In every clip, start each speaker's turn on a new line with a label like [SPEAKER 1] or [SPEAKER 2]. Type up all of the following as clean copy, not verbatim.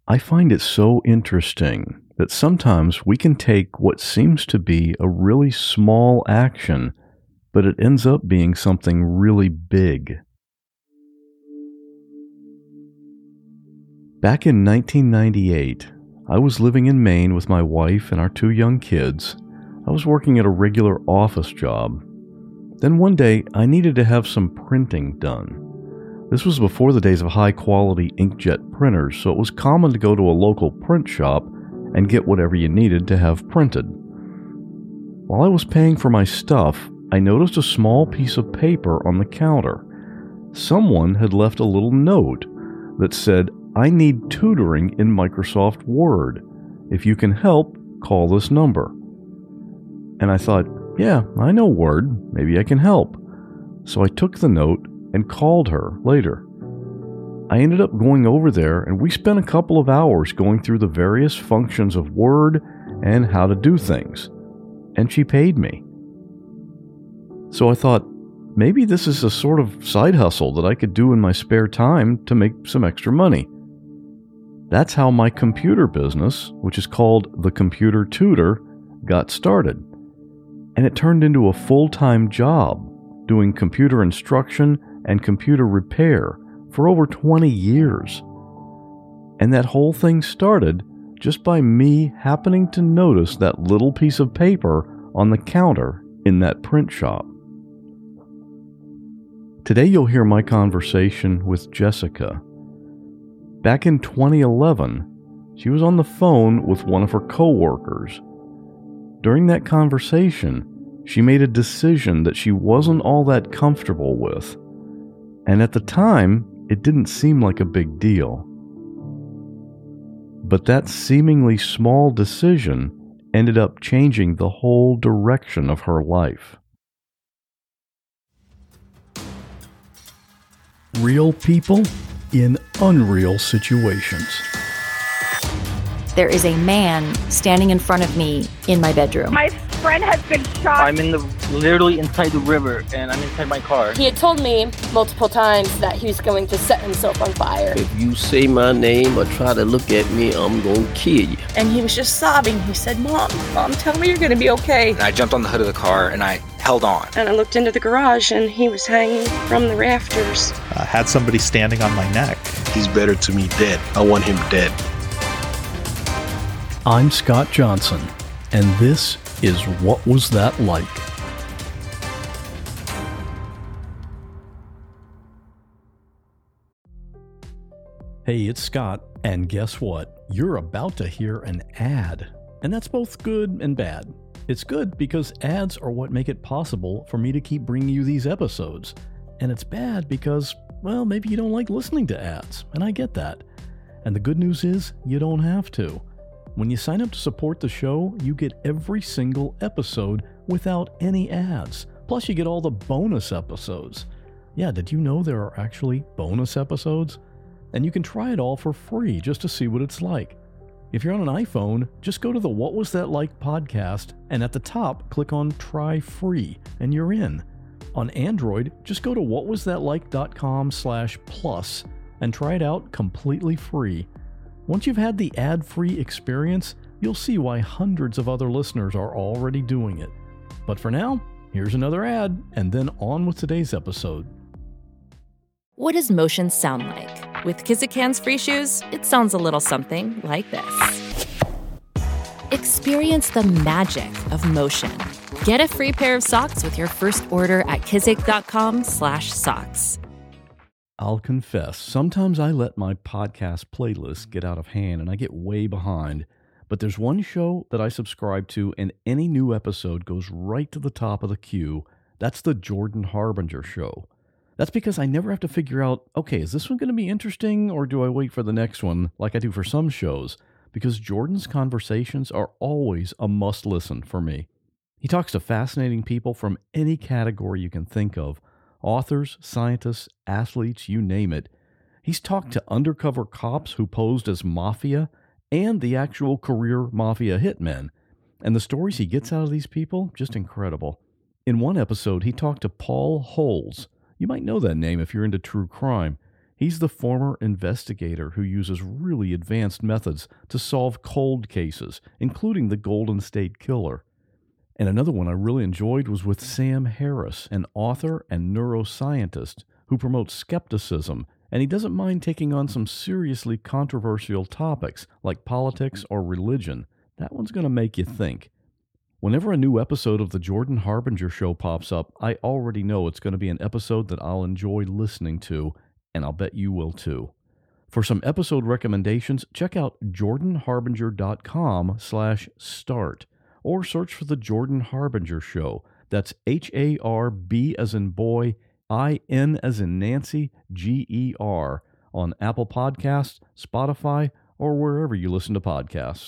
[SPEAKER 1] I find it so interesting that sometimes we can take what seems to be a really small action, but it ends up being something really big. Back in 1998, I was living in Maine with my wife and our 2 young kids. I was working at a regular office job. Then one day, I needed to have some printing done. This was before the days of high-quality inkjet printers, so it was common to go to a local print shop and get whatever you needed to have printed. While I was paying for my stuff, I noticed a small piece of paper on the counter. Someone had left a little note that said, "I need tutoring in Microsoft Word. If you can help, call this number." And I thought, yeah, I know Word. Maybe I can help. So I took the note and called her later. I ended up going over there, and we spent a couple of hours going through the various functions of Word and how to do things. And she paid me. So I thought, maybe this is a sort of side hustle that I could do in my spare time to make some extra money. That's how my computer business, which is called The Computer Tutor, got started. And it turned into a full-time job doing computer instruction and computer repair for over 20 years. And that whole thing started just by me happening to notice that little piece of paper on the counter in that print shop. Today you'll hear my conversation with Jessica. Back in 2011, she was on the phone with one of her coworkers. During that conversation, she made a decision that she wasn't all that comfortable with. And at the time, it didn't seem like a big deal. But that seemingly small decision ended up changing the whole direction of her life. Real people in unreal situations.
[SPEAKER 2] There is a man standing in front of me in my bedroom.
[SPEAKER 3] My friend has been shot.
[SPEAKER 4] I'm literally inside the river, and I'm inside my car.
[SPEAKER 5] He had told me multiple times that he was going to set himself on fire.
[SPEAKER 6] If you say my name or try to look at me, I'm gonna kill you.
[SPEAKER 5] And he was just sobbing. He said, Mom, tell me you're going to be okay.
[SPEAKER 7] And I jumped on the hood of the car, and I held on.
[SPEAKER 5] And I looked into the garage, and he was hanging from the rafters.
[SPEAKER 8] I had somebody standing on my neck.
[SPEAKER 9] He's better to me dead. I want him dead.
[SPEAKER 1] I'm Scott Johnson, and this is What Was That Like? Hey, it's Scott, and guess what? You're about to hear an ad, and that's both good and bad. It's good because ads are what make it possible for me to keep bringing you these episodes, and it's bad because, well, maybe you don't like listening to ads, and I get that. And the good news is, you don't have to. When you sign up to support the show, you get every single episode without any ads. Plus, you get all the bonus episodes. Yeah, did you know there are actually bonus episodes? And you can try it all for free just to see what it's like. If you're on an iPhone, just go to the What Was That Like podcast, and at the top, click on Try Free, and you're in. On Android, just go to whatwasthatlike.com/plus and try it out completely free. Once you've had the ad-free experience, you'll see why hundreds of other listeners are already doing it. But for now, here's another ad, and then on with today's episode.
[SPEAKER 2] What does motion sound like? With Kizikans free shoes, it sounds a little something like this. Experience the magic of motion. Get a free pair of socks with your first order at kizik.com/socks.
[SPEAKER 1] I'll confess, sometimes I let my podcast playlist get out of hand and I get way behind. But there's one show that I subscribe to, and any new episode goes right to the top of the queue. That's the Jordan Harbinger Show. That's because I never have to figure out, okay, is this one going to be interesting, or do I wait for the next one like I do for some shows? Because Jordan's conversations are always a must-listen for me. He talks to fascinating people from any category you can think of. Authors, scientists, athletes, you name it. He's talked to undercover cops who posed as mafia and the actual career mafia hitmen. And the stories he gets out of these people, just incredible. In one episode, he talked to Paul Holes. You might know that name if you're into true crime. He's the former investigator who uses really advanced methods to solve cold cases, including the Golden State Killer. And another one I really enjoyed was with Sam Harris, an author and neuroscientist who promotes skepticism, and he doesn't mind taking on some seriously controversial topics like politics or religion. That one's going to make you think. Whenever a new episode of The Jordan Harbinger Show pops up, I already know it's going to be an episode that I'll enjoy listening to, and I'll bet you will too. For some episode recommendations, check out jordanharbinger.com/start or search for The Jordan Harbinger Show. That's HARB as in boy, IN as in Nancy, GER on Apple Podcasts, Spotify, or wherever you listen to podcasts.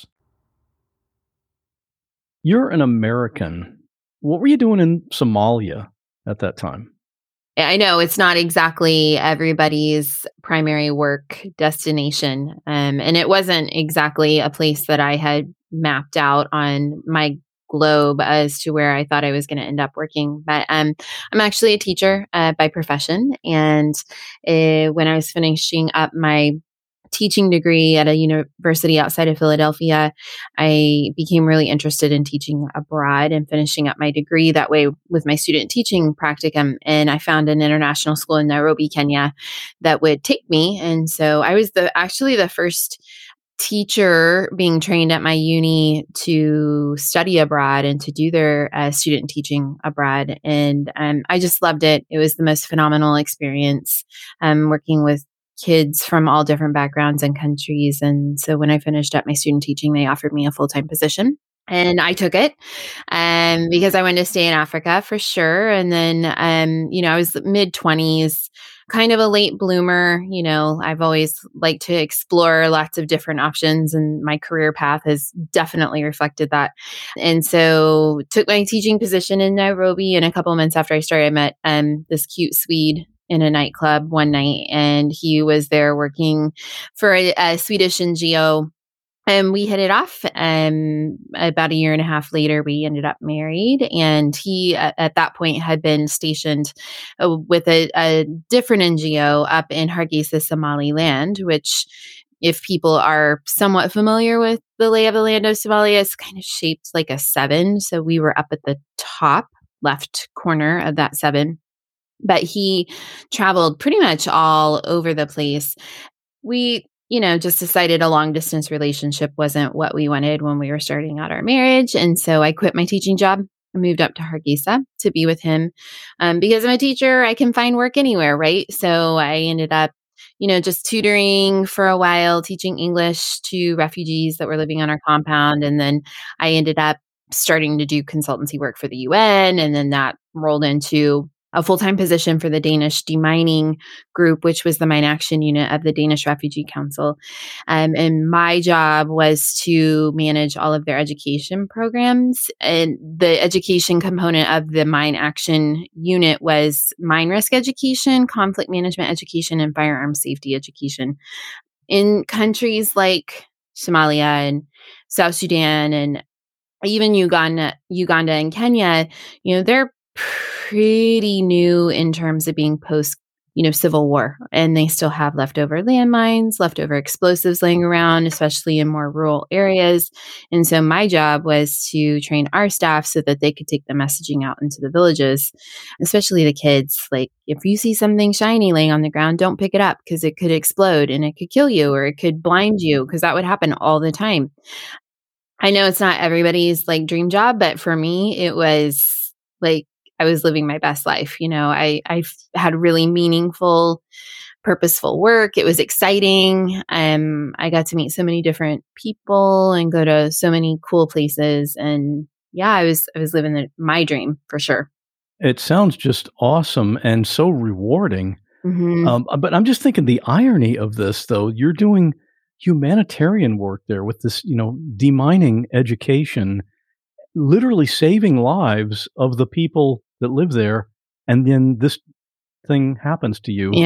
[SPEAKER 10] You're an American. What were you doing in Somalia at that time?
[SPEAKER 11] I know it's not exactly everybody's primary work destination. And it wasn't exactly a place that I had mapped out on my globe as to where I thought I was going to end up working. But I'm actually a teacher by profession. And when I was finishing up my teaching degree at a university outside of Philadelphia, I became really interested in teaching abroad and finishing up my degree that way with my student teaching practicum. And I found an international school in Nairobi, Kenya that would take me. And so I was actually the first teacher being trained at my uni to study abroad and to do their student teaching abroad. And I just loved it. It was the most phenomenal experience working with kids from all different backgrounds and countries. And so when I finished up my student teaching, they offered me a full-time position. And I took it because I wanted to stay in Africa for sure. And then, I was mid-20s, kind of a late bloomer. I've always liked to explore lots of different options, and my career path has definitely reflected that. And so took my teaching position in Nairobi. And a couple of months after I started, I met this cute Swede in a nightclub one night, and he was there working for a Swedish NGO. And we hit it off. About a year and a half later, we ended up married. And he, at that point, had been stationed with a different NGO up in Hargeisa, Somaliland, which, if people are somewhat familiar with the lay of the land of Somalia, is kind of shaped like a 7. So we were up at the top left corner of that 7. But he traveled pretty much all over the place. We just decided a long distance relationship wasn't what we wanted when we were starting out our marriage. And so I quit my teaching job. I moved up to Hargeisa to be with him. Because I'm a teacher, I can find work anywhere, right? So I ended up, just tutoring for a while, teaching English to refugees that were living on our compound. And then I ended up starting to do consultancy work for the UN. And then that rolled into a full-time position for the Danish demining group, which was the mine action unit of the Danish Refugee Council. And my job was to manage all of their education programs. And the education component of the mine action unit was mine risk education, conflict management education, and firearms safety education. In countries like Somalia and South Sudan and even Uganda and Kenya, they're pretty new in terms of being post, civil war, and they still have leftover landmines, leftover explosives laying around, especially in more rural areas. And so my job was to train our staff so that they could take the messaging out into the villages, especially the kids. Like, if you see something shiny laying on the ground, don't pick it up because it could explode and it could kill you, or it could blind you, because that would happen all the time. I know it's not everybody's dream job, but for me, it was I was living my best life. I had really meaningful, purposeful work. It was exciting. I got to meet so many different people and go to so many cool places. And yeah, I was living my dream for sure.
[SPEAKER 10] It sounds just awesome and so rewarding.
[SPEAKER 11] Mm-hmm.
[SPEAKER 10] But I'm just thinking the irony of this, though. You're doing humanitarian work there with this, demining education, literally saving lives of the people that live there, and then this thing happens to you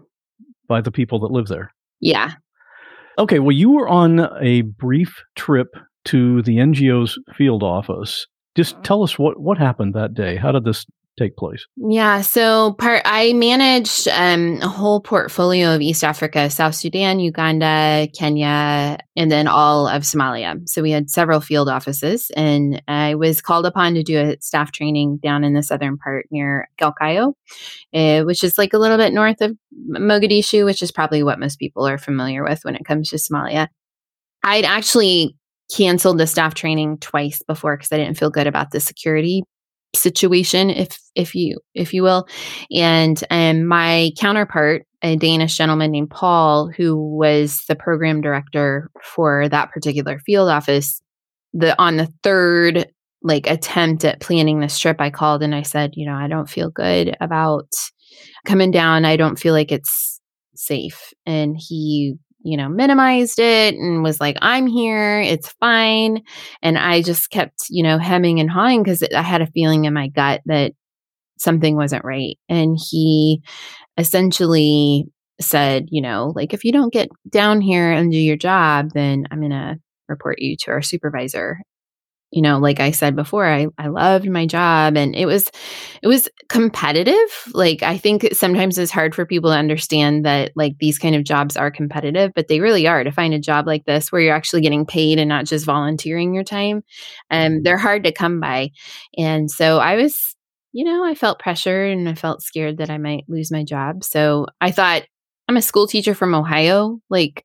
[SPEAKER 10] by the people that live there.
[SPEAKER 11] Yeah.
[SPEAKER 10] Okay, well, you were on a brief trip to the NGO's field office. Just tell us what happened that day. How did this take place?
[SPEAKER 11] Yeah, so I managed a whole portfolio of East Africa, South Sudan, Uganda, Kenya, and then all of Somalia. So we had several field offices, and I was called upon to do a staff training down in the southern part near Galkayo, which is like a little bit north of Mogadishu, which is probably what most people are familiar with when it comes to Somalia. I'd actually canceled the staff training twice before because I didn't feel good about the security situation, if you will. And my counterpart, a Danish gentleman named Paul, who was the program director for that particular field office, on the third attempt at planning this trip, I called and I said, I don't feel good about coming down. I don't feel like it's safe. And he minimized it and was like, I'm here, it's fine. And I just kept, hemming and hawing because I had a feeling in my gut that something wasn't right. And he essentially said, if you don't get down here and do your job, then I'm going to report you to our supervisor. Like I said before, I loved my job and it was competitive. I think sometimes it's hard for people to understand that these kind of jobs are competitive, but they really are. To find a job like this where you're actually getting paid and not just volunteering your time, they're hard to come by. And so I was, I felt pressure and I felt scared that I might lose my job. So I thought, I'm a school teacher from Ohio.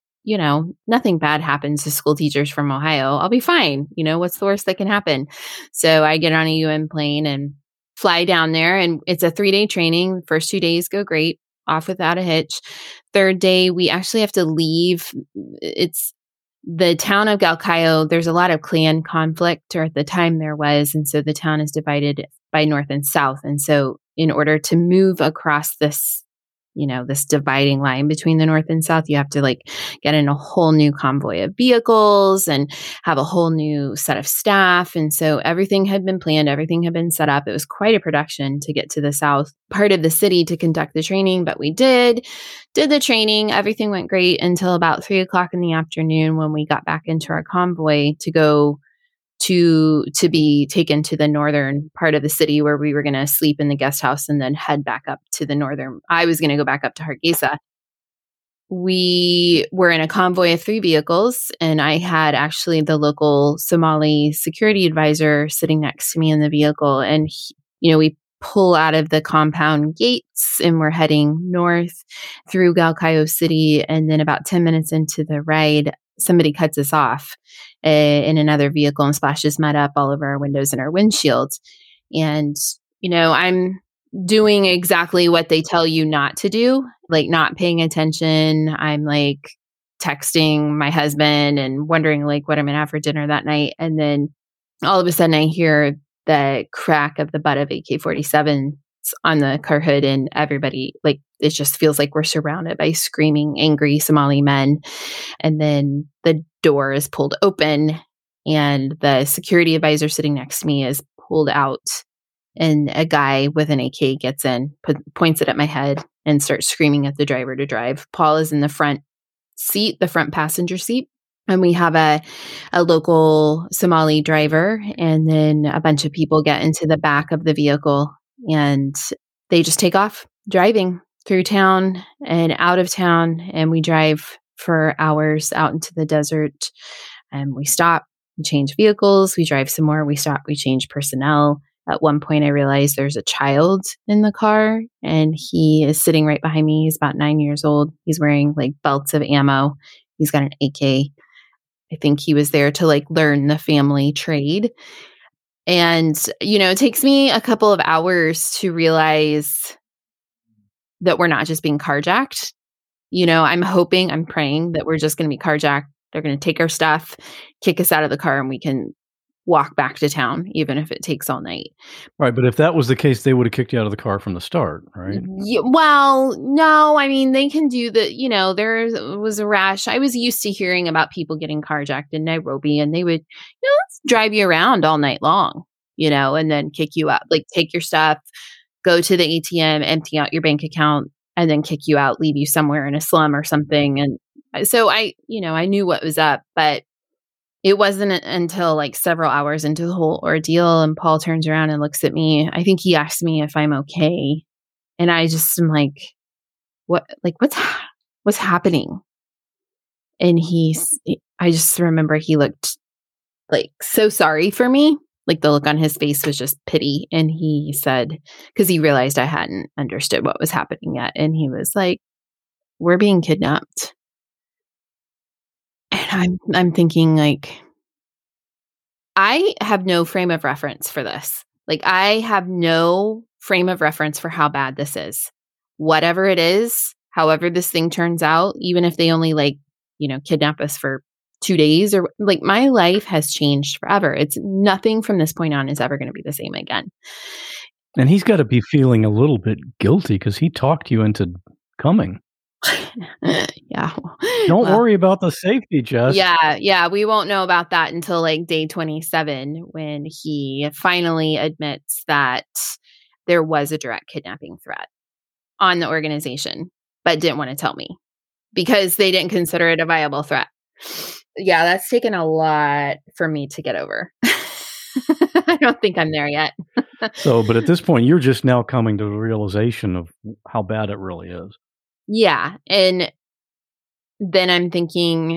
[SPEAKER 11] Nothing bad happens to school teachers from Ohio. I'll be fine. What's the worst that can happen? So I get on a UN plane and fly down there, and it's a 3-day training. The first 2 days go great, off without a hitch. Third day, we actually have to leave. It's the town of Galkayo. There's a lot of clan conflict, or at the time there was. And so the town is divided by north and south. And so in order to move across this dividing line between the north and south, you have to get in a whole new convoy of vehicles and have a whole new set of staff. And so everything had been planned, everything had been set up. It was quite a production to get to the south part of the city to conduct the training, but we did the training. Everything went great until about 3:00 in the afternoon when we got back into our convoy to go to be taken to the northern part of the city where we were going to sleep in the guest house and then head back up to the northern. I was going to go back up to Hargeisa. We were in a convoy of 3 vehicles, and I had actually the local Somali security advisor sitting next to me in the vehicle. And, we pull out of the compound gates and we're heading north through Galkayo City. And then about 10 minutes into the ride, somebody cuts us off in another vehicle and splashes mud up all over our windows and our windshields. And, I'm doing exactly what they tell you not to do, not paying attention. I'm texting my husband and wondering what I'm going to have for dinner that night. And then all of a sudden I hear the crack of the butt of AK-47s on the car hood, and everybody, it just feels like we're surrounded by screaming, angry Somali men. And then the door is pulled open and the security advisor sitting next to me is pulled out, and a guy with an AK gets in, points it at my head and starts screaming at the driver to drive. Paul is in the front seat, the front passenger seat. And we have a local Somali driver, and then a bunch of people get into the back of the vehicle and they just take off driving through town and out of town. And we drive for hours out into the desert, and we stop, we change vehicles, we drive some more, we stop, we change personnel. At one point I realized there's a child in the car, and he is sitting right behind me. He's about 9 years old. He's wearing belts of ammo. He's got an AK. I think he was there to learn the family trade. And, it takes me a couple of hours to realize that we're not just being carjacked. I'm hoping, I'm praying that we're just going to be carjacked. They're going to take our stuff, kick us out of the car, and we can walk back to town, even if it takes all night.
[SPEAKER 10] Right. But if that was the case, they would have kicked you out of the car from the start, right?
[SPEAKER 11] Yeah, well, no, I mean, they can do the, there was a rash. I was used to hearing about people getting carjacked in Nairobi, and they would, drive you around all night long, and then kick you out, take your stuff, go to the ATM, empty out your bank account, and then kick you out, leave you somewhere in a slum or something. And so I knew what was up, but it wasn't until like several hours into the whole ordeal, and Paul turns around and looks at me. I think he asked me if I'm okay. And I just am like, what's happening? And I just remember he looked like so sorry for me. Like the look on his face was just pity. And he said, because he realized I hadn't understood what was happening yet. And he was like, we're being kidnapped. And I'm thinking, like, I have no frame of reference for this. Like, I have no frame of reference for how bad this is. Whatever it is, however this thing turns out, even if they only kidnap us for 2 days, or like, my life has changed forever. It's nothing from this point on is ever going to be the same again.
[SPEAKER 10] And he's got to be feeling a little bit guilty because he talked you into coming.
[SPEAKER 11] Yeah.
[SPEAKER 10] Don't worry about the safety, Jess.
[SPEAKER 11] Yeah. We won't know about that until like day 27, when he finally admits that there was a direct kidnapping threat on the organization, but didn't want to tell me because they didn't consider it a viable threat. Yeah, that's taken a lot for me to get over. I don't think I'm there yet.
[SPEAKER 10] But at this point, you're just now coming to the realization of how bad it really is.
[SPEAKER 11] Yeah. And then I'm thinking,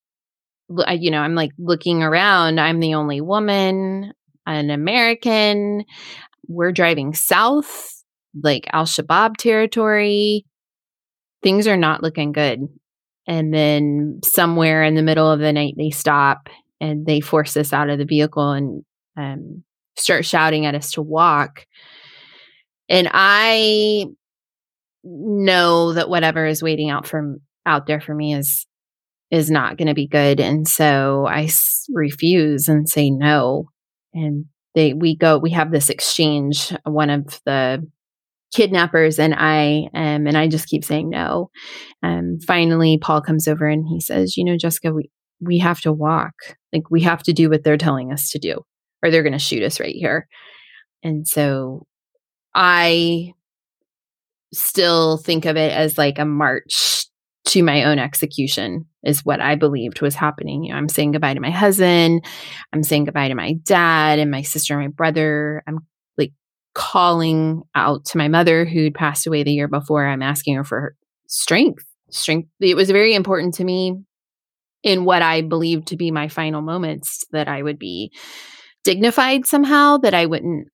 [SPEAKER 11] I'm like looking around. I'm the only woman, an American. We're driving south, like Al-Shabaab territory. Things are not looking good. And then somewhere in the middle of the night, they stop and they force us out of the vehicle and start shouting at us to walk. And I know that whatever is waiting out there for me is not going to be good. And so I refuse and say no. And we have this exchange, one of the kidnappers and I just keep saying no. Finally, Paul comes over and he says, Jessica, we have to walk. Like, we have to do what they're telling us to do, or they're going to shoot us right here. And so I still think of it as like a march to my own execution is what I believed was happening. I'm saying goodbye to my husband. I'm saying goodbye to my dad and my sister and my brother. I'm like calling out to my mother who'd passed away the year before. I'm asking her for her strength. It was very important to me in what I believed to be my final moments that I would be dignified somehow, that I wouldn't,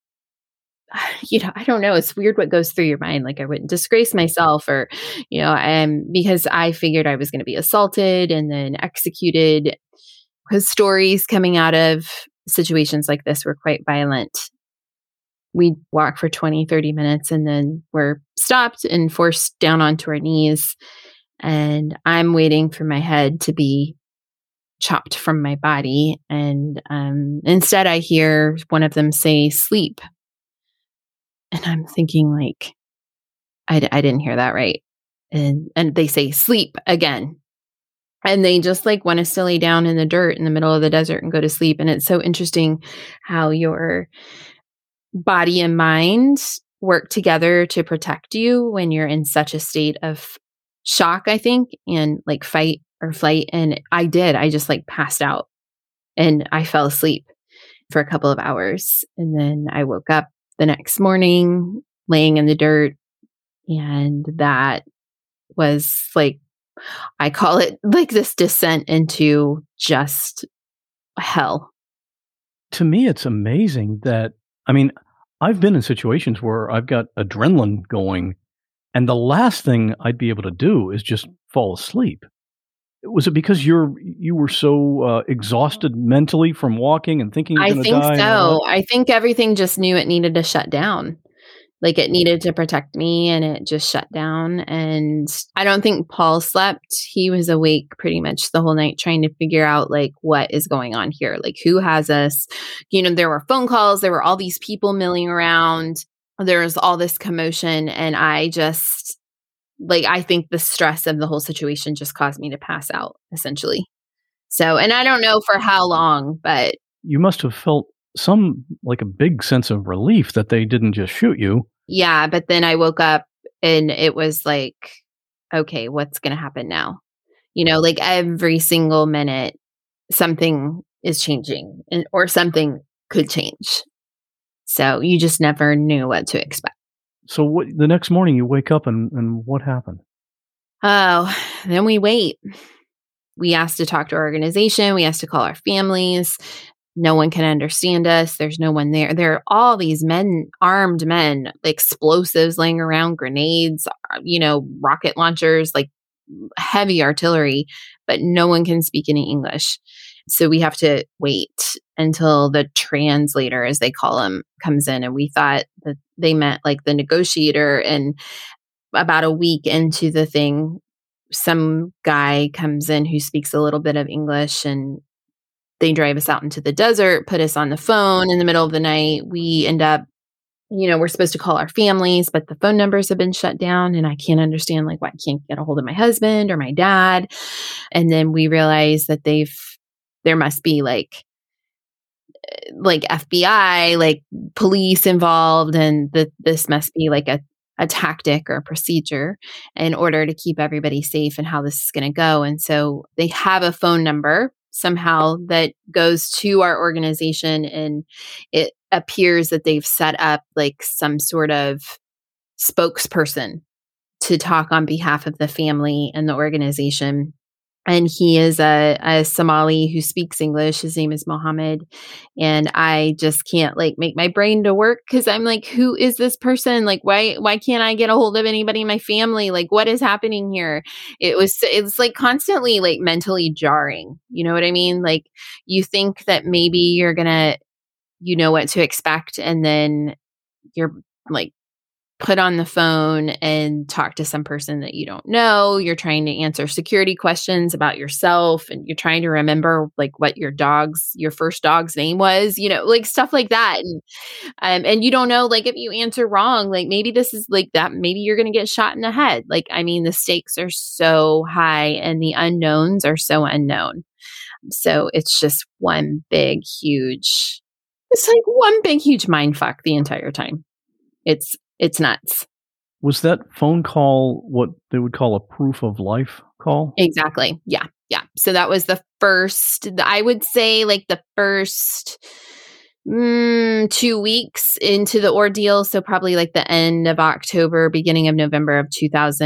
[SPEAKER 11] I don't know. It's weird what goes through your mind. Like, I wouldn't disgrace myself or, because I figured I was going to be assaulted and then executed, because stories coming out of situations like this were quite violent. We'd walk for 20, 30 minutes and then we're stopped and forced down onto our knees. And I'm waiting for my head to be chopped from my body. And instead I hear one of them say, sleep. And I'm thinking, like, I didn't hear that right. And they say sleep again. And they just like want us to lay down in the dirt in the middle of the desert and go to sleep. And it's so interesting how your body and mind work together to protect you when you're in such a state of shock, I think, and like fight or flight. And I just like passed out and I fell asleep for a couple of hours. And then I woke up the next morning laying in the dirt. And that was like, I call it like this descent into just hell.
[SPEAKER 10] To me, it's amazing that, I've been in situations where I've got adrenaline going and the last thing I'd be able to do is just fall asleep. Was it because you were so exhausted mentally from walking and thinking you're going to die?
[SPEAKER 11] I think so. I think everything just knew it needed to shut down. Like, it needed to protect me and it just shut down. And I don't think Paul slept. He was awake pretty much the whole night trying to figure out like what is going on here. Like, who has us? There were phone calls. There were all these people milling around. There was all this commotion. And I just... I think the stress of the whole situation just caused me to pass out, essentially. So, and I don't know for how long, but...
[SPEAKER 10] You must have felt a big sense of relief that they didn't just shoot you.
[SPEAKER 11] Yeah, but then I woke up and it was like, okay, what's going to happen now? Every single minute, something is changing or something could change. So you just never knew what to expect.
[SPEAKER 10] So what, the next morning you wake up and what happened?
[SPEAKER 11] Oh, then we wait. We asked to talk to our organization. We asked to call our families. No one can understand us. There's no one there. There are all these men, armed men, explosives laying around, grenades, rocket launchers, like heavy artillery, but no one can speak any English. So we have to wait until the translator, as they call him, comes in. And we thought that they meant like the negotiator. And about a week into the thing, some guy comes in who speaks a little bit of English, and they drive us out into the desert, put us on the phone in the middle of the night. We end up, we're supposed to call our families, but the phone numbers have been shut down, and I can't understand why I can't get a hold of my husband or my dad. And then we realize that there must be like FBI, like police involved, and that this must be like a tactic or a procedure in order to keep everybody safe and how this is going to go. And so they have a phone number somehow that goes to our organization, and it appears that they've set up like some sort of spokesperson to talk on behalf of the family and the organization. And he is a Somali who speaks English. His name is Mohammed. And I just can't make my brain to work, because I'm like, who is this person? Like, why can't I get a hold of anybody in my family? Like, what is happening here? It's like constantly like mentally jarring. You know what I mean? Like, you think that maybe you're gonna, what to expect. And then you're like put on the phone and talk to some person that you don't know. You're trying to answer security questions about yourself, and you're trying to remember like what your first dog's name was, like stuff like that. And you don't know, like, if you answer wrong, like maybe this is like that, maybe you're going to get shot in the head. Like, I mean, the stakes are so high and the unknowns are so unknown. So it's just one big, huge mind fuck the entire time. It's nuts.
[SPEAKER 10] Was that phone call what they would call a proof of life call?
[SPEAKER 11] Exactly. Yeah. Yeah. So that was the first, I would say like the first 2 weeks into the ordeal. So probably like the end of October, beginning of November of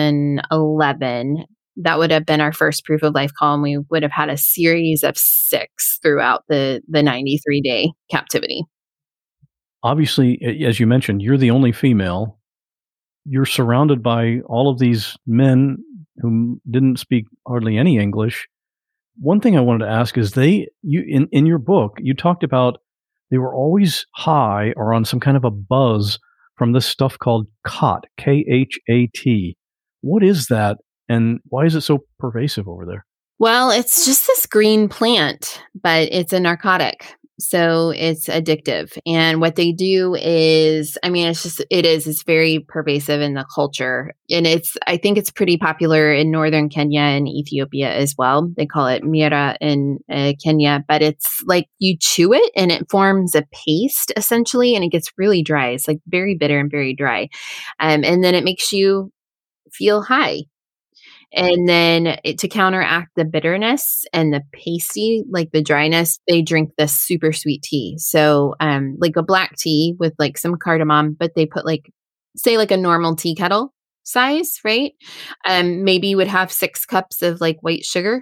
[SPEAKER 11] 2011. That would have been our first proof of life call. And we would have had a series of 6 throughout the 93-day captivity.
[SPEAKER 10] Obviously, as you mentioned, you're the only female. You're surrounded by all of these men who didn't speak hardly any English. One thing I wanted to ask is in your book, you talked about they were always high or on some kind of a buzz from this stuff called khat, Khat. What is that, and why is it so pervasive over there?
[SPEAKER 11] Well, it's just this green plant, but it's a narcotic. So it's addictive. And what they do is, it's very pervasive in the culture. And I think it's pretty popular in northern Kenya and Ethiopia as well. They call it mira in Kenya, but it's like you chew it and it forms a paste essentially, and it gets really dry. It's like very bitter and very dry. And then it makes you feel high. And then to counteract the bitterness and the pasty, like the dryness, they drink this super sweet tea. So like a black tea with like some cardamom, but they put like, say like a normal tea kettle size, right? Maybe you would have 6 cups of like white sugar.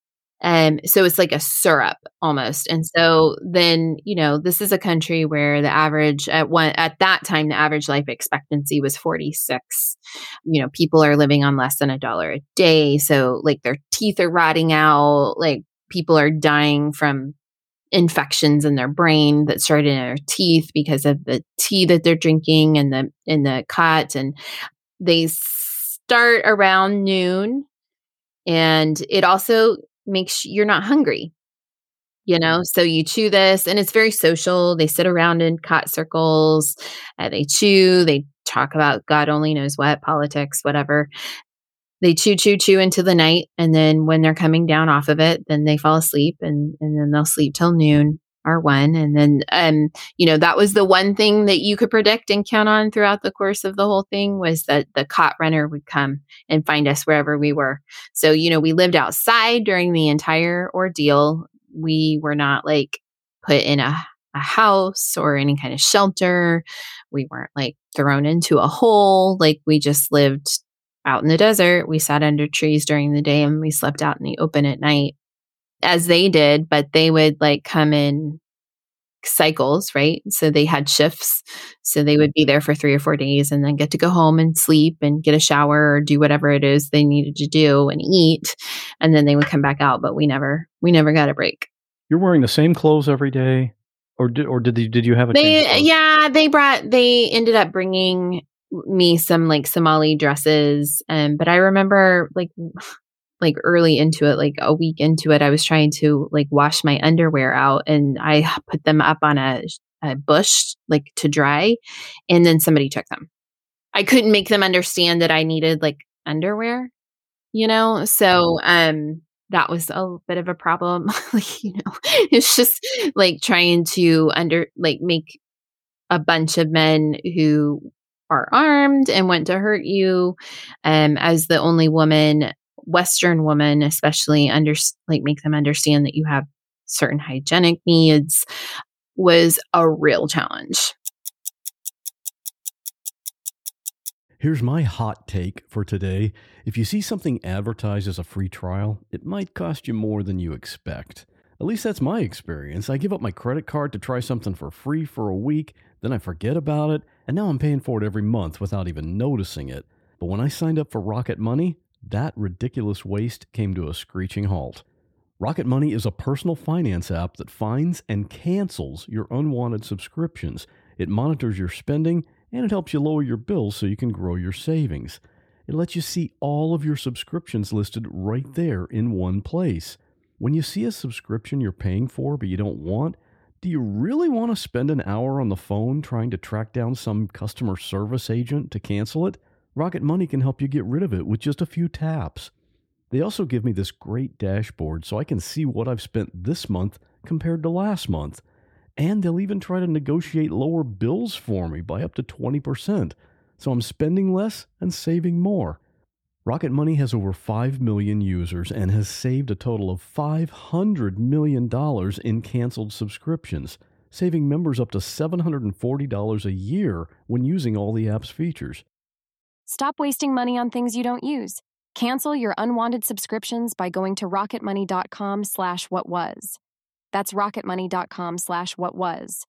[SPEAKER 11] So it's like a syrup almost. And so then, this is a country where the average at that time, the average life expectancy was 46. People are living on less than $1 a day. So like their teeth are rotting out, like people are dying from infections in their brain that started in their teeth because of the tea that they're drinking and the khat. And they start around noon, and it also makes you're not hungry, so you chew this, and it's very social. They sit around in khat circles, they chew, they talk about God only knows what, politics, whatever. They chew into the night, and then when they're coming down off of it, then they fall asleep, and then they'll sleep till noon or 1. And then that was the one thing that you could predict and count on throughout the course of the whole thing, was that the khat runner would come and find us wherever we were. So we lived outside during the entire ordeal. We were not like put in a house or any kind of shelter. We weren't like thrown into a hole. Like we just lived out in the desert. We sat under trees during the day and we slept out in the open at night, as they did, but they would like come in cycles, right? So they had shifts. So they would be there for 3 or 4 days and then get to go home and sleep and get a shower or do whatever it is they needed to do and eat. And then they would come back out, but we never got a break.
[SPEAKER 10] You're wearing the same clothes every day, or did you have a change of clothes?
[SPEAKER 11] Yeah, they ended up bringing me some like Somali dresses. But I remember like early into it, like a week into it, I was trying to like wash my underwear out and I put them up on a bush like to dry, and then somebody took them. I couldn't make them understand that I needed like underwear, so that was a bit of a problem. It's just like trying to make a bunch of men who are armed and want to hurt you, as the only woman, Western woman, especially make them understand that you have certain hygienic needs, was a real challenge.
[SPEAKER 1] Here's my hot take for today. If you see something advertised as a free trial, it might cost you more than you expect. At least that's my experience. I give up my credit card to try something for free for a week, then I forget about it, and now I'm paying for it every month without even noticing it. But when I signed up for Rocket Money, that ridiculous waste came to a screeching halt. Rocket Money is a personal finance app that finds and cancels your unwanted subscriptions. It monitors your spending, and it helps you lower your bills so you can grow your savings. It lets you see all of your subscriptions listed right there in one place. When you see a subscription you're paying for but you don't want, do you really want to spend an hour on the phone trying to track down some customer service agent to cancel it? Rocket Money can help you get rid of it with just a few taps. They also give me this great dashboard so I can see what I've spent this month compared to last month. And they'll even try to negotiate lower bills for me by up to 20%. So I'm spending less and saving more. Rocket Money has over 5 million users and has saved a total of $500 million in canceled subscriptions, saving members up to $740 a year when using all the app's features.
[SPEAKER 12] Stop wasting money on things you don't use. Cancel your unwanted subscriptions by going to rocketmoney.com/whatwas. That's rocketmoney.com/whatwas.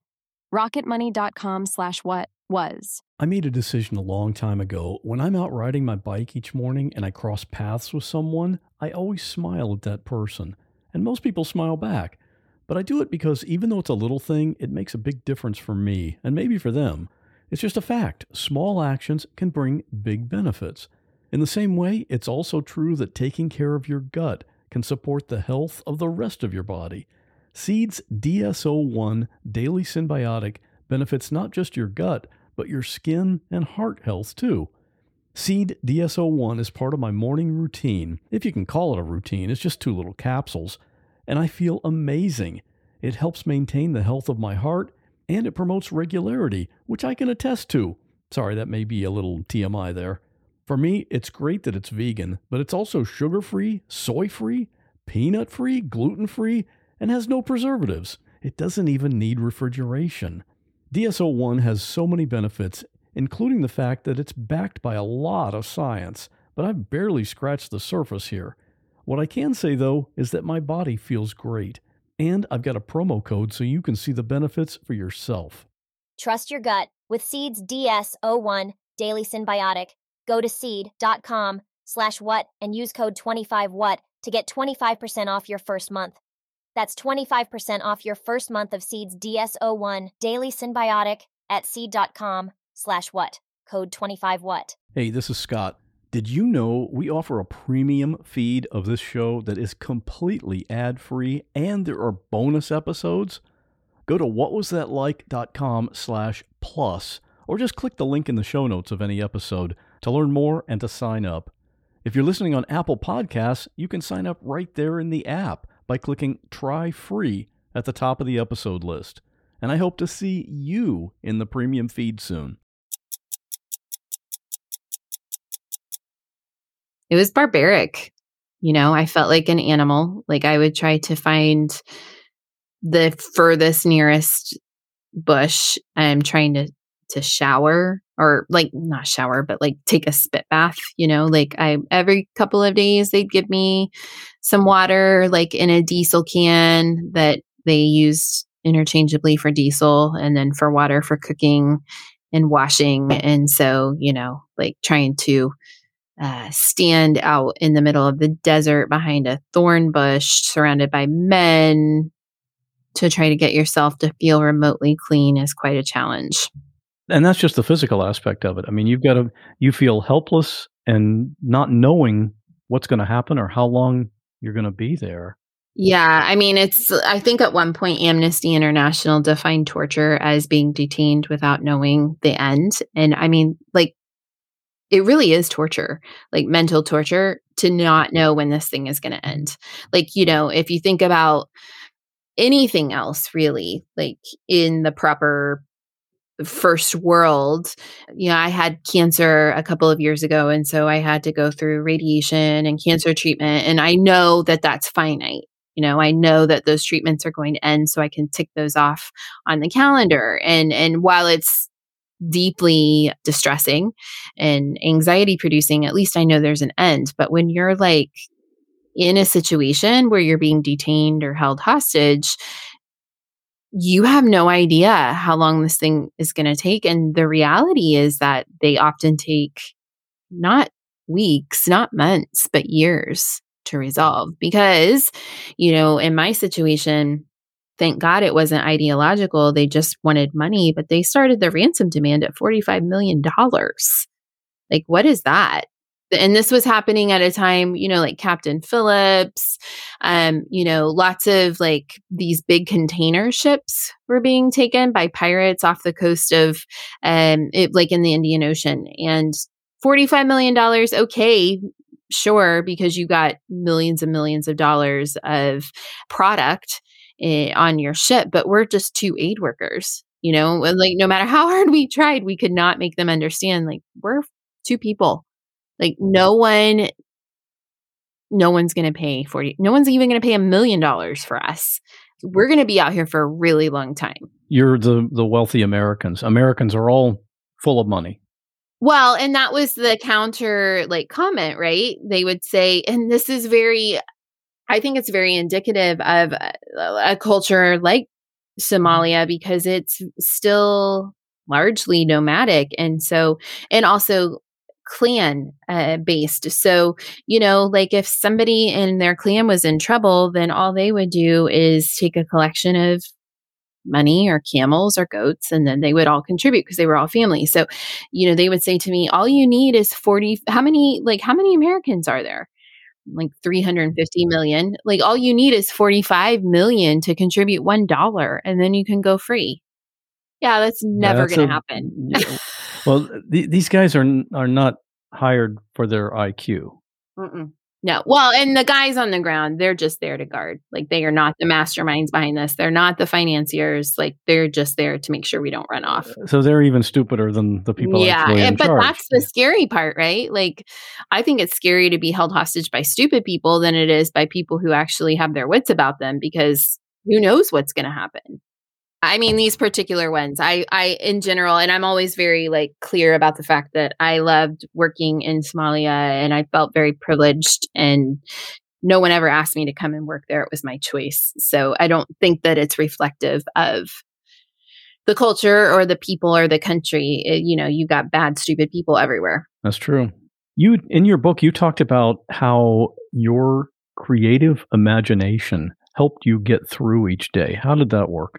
[SPEAKER 12] rocketmoney.com/whatwas.
[SPEAKER 10] I made a decision a long time ago. When I'm out riding my bike each morning and I cross paths with someone, I always smile at that person. And most people smile back. But I do it because even though it's a little thing, it makes a big difference for me and maybe for them. It's just a fact. Small actions can bring big benefits. In the same way, it's also true that taking care of your gut can support the health of the rest of your body. Seed's DS-01 Daily Synbiotic benefits not just your gut, but your skin and heart health too. Seed DS-01 is part of my morning routine. If you can call it a routine, it's just 2 little capsules. And I feel amazing. It helps maintain the health of my heart, and it promotes regularity, which I can attest to. Sorry, that may be a little TMI there. For me, it's great that it's vegan, but it's also sugar-free, soy-free, peanut-free, gluten-free, and has no preservatives. It doesn't even need refrigeration. DS-01 has so many benefits, including the fact that it's backed by a lot of science, but I've barely scratched the surface here. What I can say, though, is that my body feels great, and I've got a promo code so you can see the benefits for yourself.
[SPEAKER 13] Trust your gut with Seed's DS-01 Daily Synbiotic. Go to seed.com/what and use code 25what to get 25% off your first month. That's 25% off your first month of Seed's DS-01 Daily Synbiotic at seed.com/what. Code 25what.
[SPEAKER 10] Hey, this is Scott. Did you know we offer a premium feed of this show that is completely ad-free and there are bonus episodes? Go to whatwasthatlike.com/plus or just click the link in the show notes of any episode to learn more and to sign up. If you're listening on Apple Podcasts, you can sign up right there in the app by clicking Try Free at the top of the episode list. And I hope to see you in the premium feed soon.
[SPEAKER 11] It was barbaric. I felt like an animal. Like I would try to find the furthest nearest bush. I'm trying to shower, or like not shower, but like take a spit bath, like every couple of days they'd give me some water, like in a diesel can that they used interchangeably for diesel and then for water for cooking and washing. And so, like trying to stand out in the middle of the desert behind a thorn bush surrounded by men to try to get yourself to feel remotely clean is quite a challenge.
[SPEAKER 10] And that's just the physical aspect of it. I mean, you feel helpless and not knowing what's going to happen or how long you're going to be there.
[SPEAKER 11] Yeah. I mean, I think at one point Amnesty International defined torture as being detained without knowing the end. And I mean, like, it really is torture, like mental torture, to not know when this thing is going to end. Like, if you think about anything else, really, like in the proper first world, I had cancer a couple of years ago. And so I had to go through radiation and cancer treatment. And I know that that's finite. I know that those treatments are going to end, so I can tick those off on the calendar. And while it's deeply distressing and anxiety producing, at least I know there's an end. But when you're like in a situation where you're being detained or held hostage, you have no idea how long this thing is going to take. And the reality is that they often take not weeks, not months, but years to resolve. Because, in my situation, thank God it wasn't ideological. They just wanted money, but they started the ransom demand at $45 million. Like, what is that? And this was happening at a time, like Captain Phillips, lots of like these big container ships were being taken by pirates off the coast of, like in the Indian Ocean. And $45 million, okay, sure, because you got millions and millions of dollars of product on your ship, but we're just two aid workers, like no matter how hard we tried, we could not make them understand, like, we're two people. Like no one's going to pay no one's even going to pay $1 million for us. We're going to be out here for a really long time.
[SPEAKER 10] You're the wealthy Americans. Americans are all full of money.
[SPEAKER 11] Well, and that was the counter like comment, right? They would say, and this is I think it's very indicative of a culture like Somalia, because it's still largely nomadic. And also clan based. So, like if somebody in their clan was in trouble, then all they would do is take a collection of money or camels or goats, and then they would all contribute because they were all family. So, they would say to me, all you need is 40. How many Americans are there? Like 350 million. Like all you need is 45 million to contribute $1, and then you can go free. Yeah, that's never going to happen.
[SPEAKER 10] Yeah. Well, these guys are not hired for their IQ.
[SPEAKER 11] Mm-mm. No. Well, and the guys on the ground, they're just there to guard. Like they are not the masterminds behind this. They're not the financiers. Like they're just there to make sure we don't run off.
[SPEAKER 10] So they're even stupider than the people actually in
[SPEAKER 11] but
[SPEAKER 10] charge.
[SPEAKER 11] That's the scary part, right? Like I think it's scary to be held hostage by stupid people than it is by people who actually have their wits about them, because who knows what's going to happen. I mean, these particular ones, I in general, and I'm always very like clear about the fact that I loved working in Somalia and I felt very privileged, and no one ever asked me to come and work there. It was my choice. So I don't think that it's reflective of the culture or the people or the country. You got bad, stupid people everywhere.
[SPEAKER 10] That's true. In your book, you talked about how your creative imagination helped you get through each day. How did that work?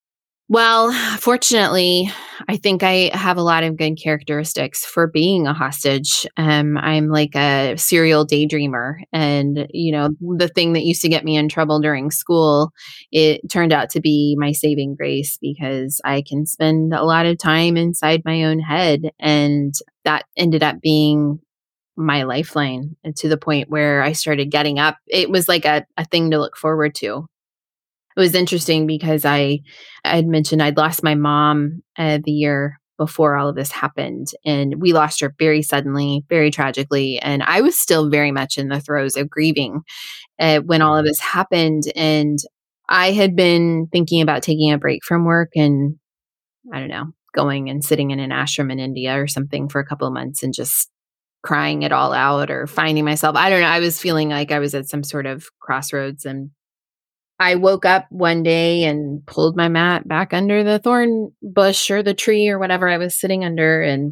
[SPEAKER 11] Well, fortunately, I think I have a lot of good characteristics for being a hostage. I'm like a serial daydreamer. And, the thing that used to get me in trouble during school, it turned out to be my saving grace, because I can spend a lot of time inside my own head. And that ended up being my lifeline, to the point where I started getting up. It was like a thing to look forward to. It was interesting because I had mentioned I'd lost my mom the year before all of this happened. And we lost her very suddenly, very tragically. And I was still very much in the throes of grieving when all of this happened. And I had been thinking about taking a break from work and, I don't know, going and sitting in an ashram in India or something for a couple of months and just crying it all out or finding myself. I don't know. I was feeling like I was at some sort of crossroads, and I woke up one day and pulled my mat back under the thorn bush or the tree or whatever I was sitting under. And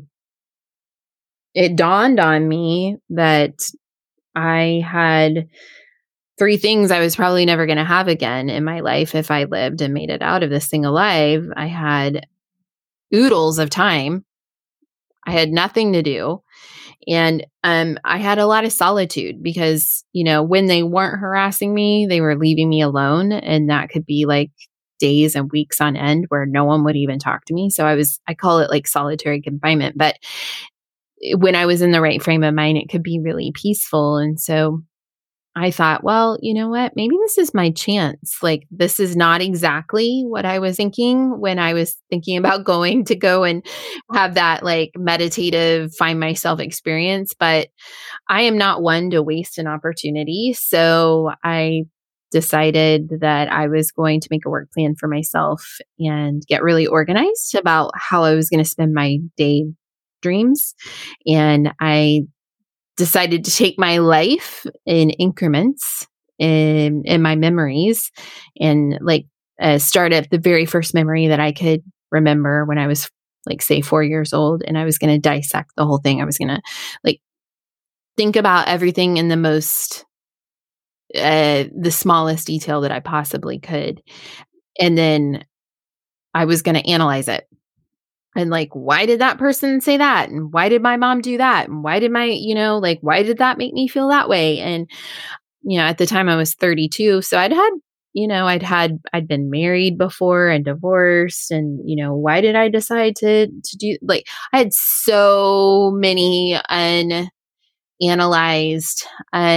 [SPEAKER 11] it dawned on me that I had 3 things I was probably never going to have again in my life if I lived and made it out of this thing alive. I had oodles of time. I had nothing to do. And I had a lot of solitude because, when they weren't harassing me, they were leaving me alone. And that could be like days and weeks on end where no one would even talk to me. So I call it like solitary confinement. But when I was in the right frame of mind, it could be really peaceful. And so I thought, well, you know what? Maybe this is my chance. Like, this is not exactly what I was thinking when I was thinking about go and have that like meditative find myself experience. But I am not one to waste an opportunity. So I decided that I was going to make a work plan for myself and get really organized about how I was going to spend my day dreams. And I decided to take my life in increments in my memories and like start at the very first memory that I could remember when I was like, say 4 years old. And I was going to dissect the whole thing. I was going to like think about everything in the most, the smallest detail that I possibly could. And then I was going to analyze it. And like, why did that person say that? And why did my mom do that? And why did why did that make me feel that way? And, at the time I was 32. So I'd been married before and divorced. And, why did I decide to do, like, I had so many unanalyzed,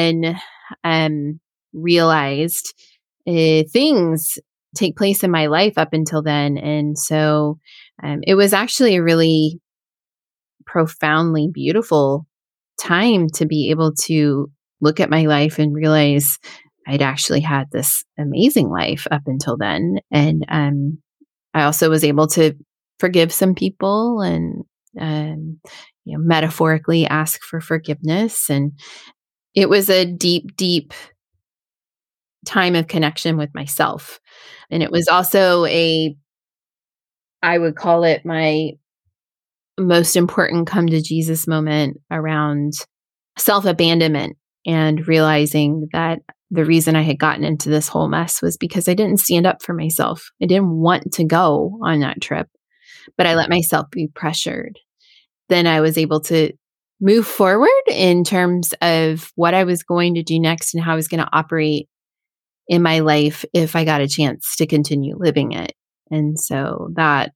[SPEAKER 11] realized things take place in my life up until then. And so it was actually a really profoundly beautiful time to be able to look at my life and realize I'd actually had this amazing life up until then. And I also was able to forgive some people and metaphorically ask for forgiveness. And it was a deep, deep time of connection with myself. And it was also I would call it my most important come to Jesus moment around self-abandonment and realizing that the reason I had gotten into this whole mess was because I didn't stand up for myself. I didn't want to go on that trip, but I let myself be pressured. Then I was able to move forward in terms of what I was going to do next and how I was going to operate in my life if I got a chance to continue living it. And so that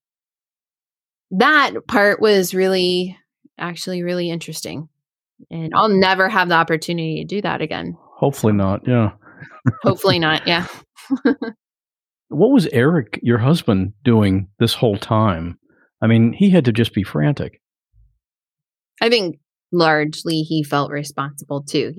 [SPEAKER 11] part was actually really interesting. And I'll never have the opportunity to do that again.
[SPEAKER 10] Hopefully not. Yeah.
[SPEAKER 11] Hopefully not. Yeah.
[SPEAKER 10] What was Eric, your husband, doing this whole time? I mean, he had to just be frantic.
[SPEAKER 11] I think largely he felt responsible too,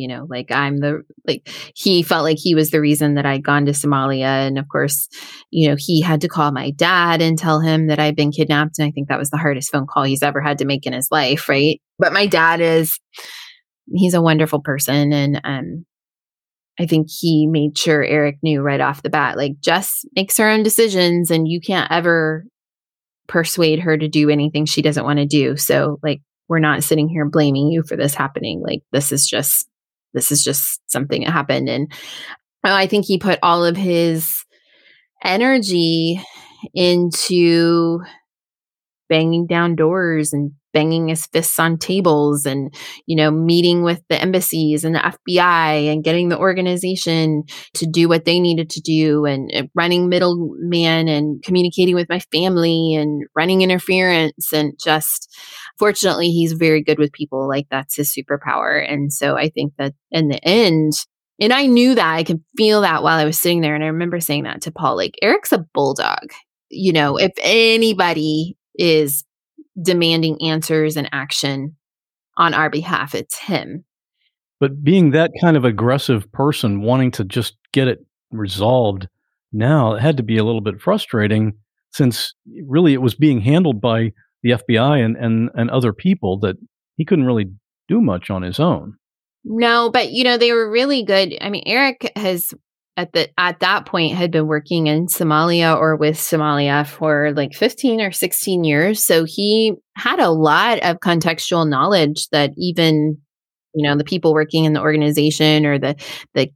[SPEAKER 11] he felt like he was the reason that I'd gone to Somalia. And of course, he had to call my dad and tell him that I'd been kidnapped. And I think that was the hardest phone call he's ever had to make in his life. Right. But my dad he's a wonderful person. And I think he made sure Eric knew right off the bat, like, Jess makes her own decisions and you can't ever persuade her to do anything she doesn't want to do. So like, we're not sitting here blaming you for this happening. Like, this is just something that happened. And I think he put all of his energy into banging down doors and banging his fists on tables and, meeting with the embassies and the FBI and getting the organization to do what they needed to do and running middleman and communicating with my family and running interference. And just, fortunately, he's very good with people. Like, that's his superpower. And so I think that in the end, and I knew that, I could feel that while I was sitting there. And I remember saying that to Paul, like, Eric's a bulldog. If anybody is demanding answers and action on our behalf. It's him.
[SPEAKER 10] But being that kind of aggressive person, wanting to just get it resolved now, it had to be a little bit frustrating, since really it was being handled by the FBI and other people that he couldn't really do much on his own.
[SPEAKER 11] No, but they were really good. I mean, Eric has at that point had been working in Somalia or with Somalia for like 15 or 16 years. So he had a lot of contextual knowledge that even, the people working in the organization or the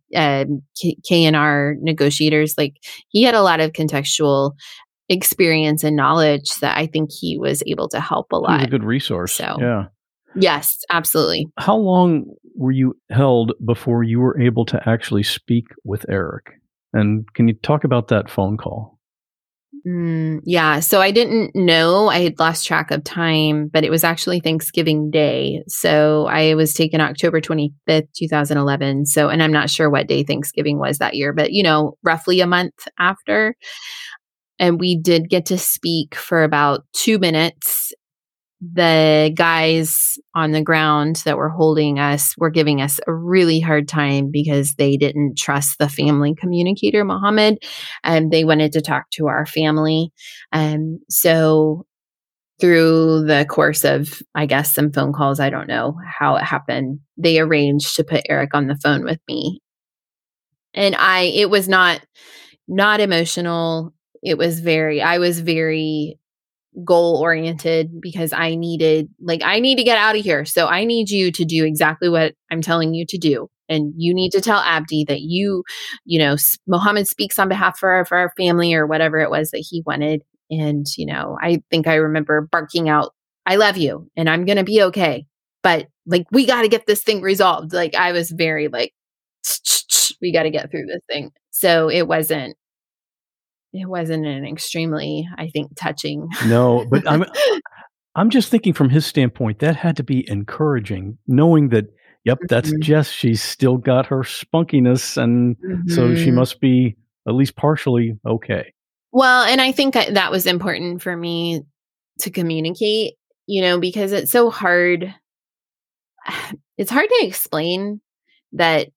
[SPEAKER 11] KNR negotiators, like he had a lot of contextual experience and knowledge that I think he was able to help a lot.
[SPEAKER 10] He was a good resource.
[SPEAKER 11] So,
[SPEAKER 10] yeah.
[SPEAKER 11] Yes, absolutely.
[SPEAKER 10] How long were you held before you were able to actually speak with Eric? And can you talk about that phone call?
[SPEAKER 11] Yeah. So I didn't know. I had lost track of time, but it was actually Thanksgiving Day. So I was taken October 25th, 2011. So, and I'm not sure what day Thanksgiving was that year, but, roughly a month after. And we did get to speak for about 2 minutes. The guys on the ground that were holding us were giving us a really hard time because they didn't trust the family communicator, Mohammed, and they wanted to talk to our family. So through the course of, I guess, some phone calls, I don't know how it happened, they arranged to put Eric on the phone with me. And it was not emotional. I was very goal oriented because I need to get out of here. So I need you to do exactly what I'm telling you to do. And you need to tell Abdi that Mohammed speaks on behalf for our family or whatever it was that he wanted. And, I think I remember barking out, I love you and I'm going to be okay. But we got to get this thing resolved. I was very we got to get through this thing. So it wasn't an extremely, I think, touching.
[SPEAKER 10] No, but I'm just thinking from his standpoint, that had to be encouraging, knowing that, yep, that's Jess. She's still got her spunkiness, and so she must be at least partially okay.
[SPEAKER 11] Well, and I think that was important for me to communicate, because it's so hard. It's hard to explain that,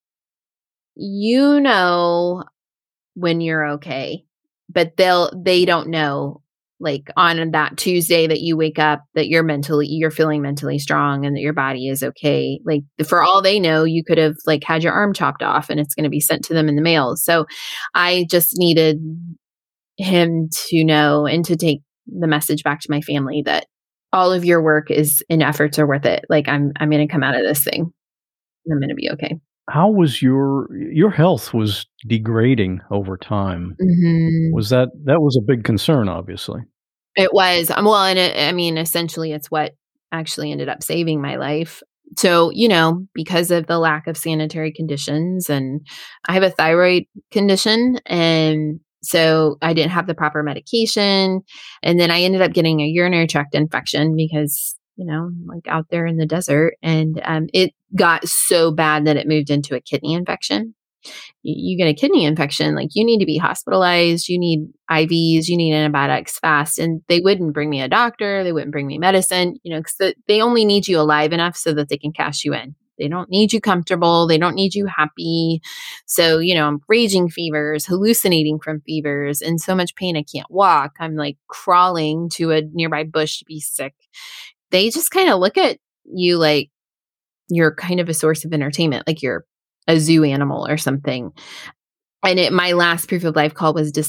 [SPEAKER 11] when you're okay. But they don't know, on that Tuesday that you wake up, that you're feeling mentally strong and that your body is okay. For all they know, you could have had your arm chopped off and it's going to be sent to them in the mail. So I just needed him to know and to take the message back to my family that all of your work and efforts are worth it. I'm going to come out of this thing and I'm going to be okay.
[SPEAKER 10] How was your health was degrading over time?
[SPEAKER 11] Mm-hmm.
[SPEAKER 10] Was that was a big concern, obviously?
[SPEAKER 11] It was. Well, and essentially it's what actually ended up saving my life. So, because of the lack of sanitary conditions, and I have a thyroid condition, and so I didn't have the proper medication. And then I ended up getting a urinary tract infection because, out there in the desert. And it got so bad that it moved into a kidney infection. You get a kidney infection, you need to be hospitalized, you need IVs, you need antibiotics fast. And they wouldn't bring me a doctor. They wouldn't bring me medicine, because they only need you alive enough so that they can cash you in. They don't need you comfortable. They don't need you happy. So, I'm raging fevers, hallucinating from fevers, in so much pain I can't walk. I'm crawling to a nearby bush to be sick. They just kind of look at you like you're kind of a source of entertainment, like you're a zoo animal or something. And my last proof of life call was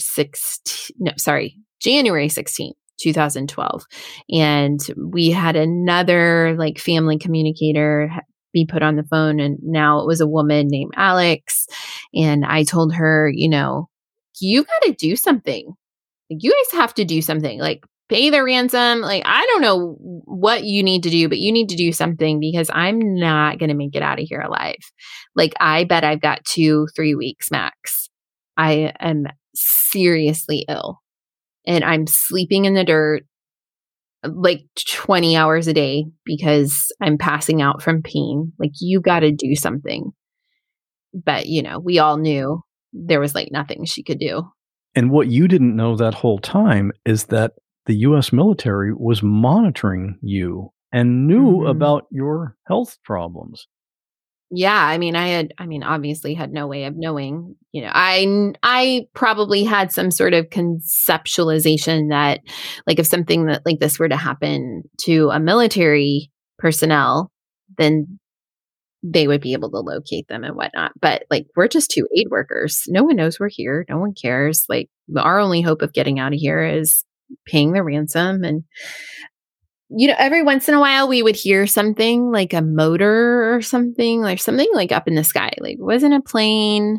[SPEAKER 11] January 16th, 2012. And we had another family communicator be put on the phone. And now it was a woman named Alex. And I told her, you got to do something. You guys have to do something. Pay the ransom. I don't know what you need to do, but you need to do something because I'm not going to make it out of here alive. I bet I've got 2-3 weeks max. I am seriously ill and I'm sleeping in the dirt 20 hours a day because I'm passing out from pain. You got to do something. But, we all knew there was nothing she could do.
[SPEAKER 10] And what you didn't know that whole time is that the U.S. military was monitoring you and knew about your health problems.
[SPEAKER 11] Yeah, I mean, obviously had no way of knowing, I probably had some sort of conceptualization that like if something that like this were to happen to a military personnel, then they would be able to locate them and whatnot. But like, we're just two aid workers. No one knows we're here. No one cares. Like our only hope of getting out of here is paying the ransom. And every once in a while we would hear something like a motor or something like up in the sky. Like it wasn't a plane.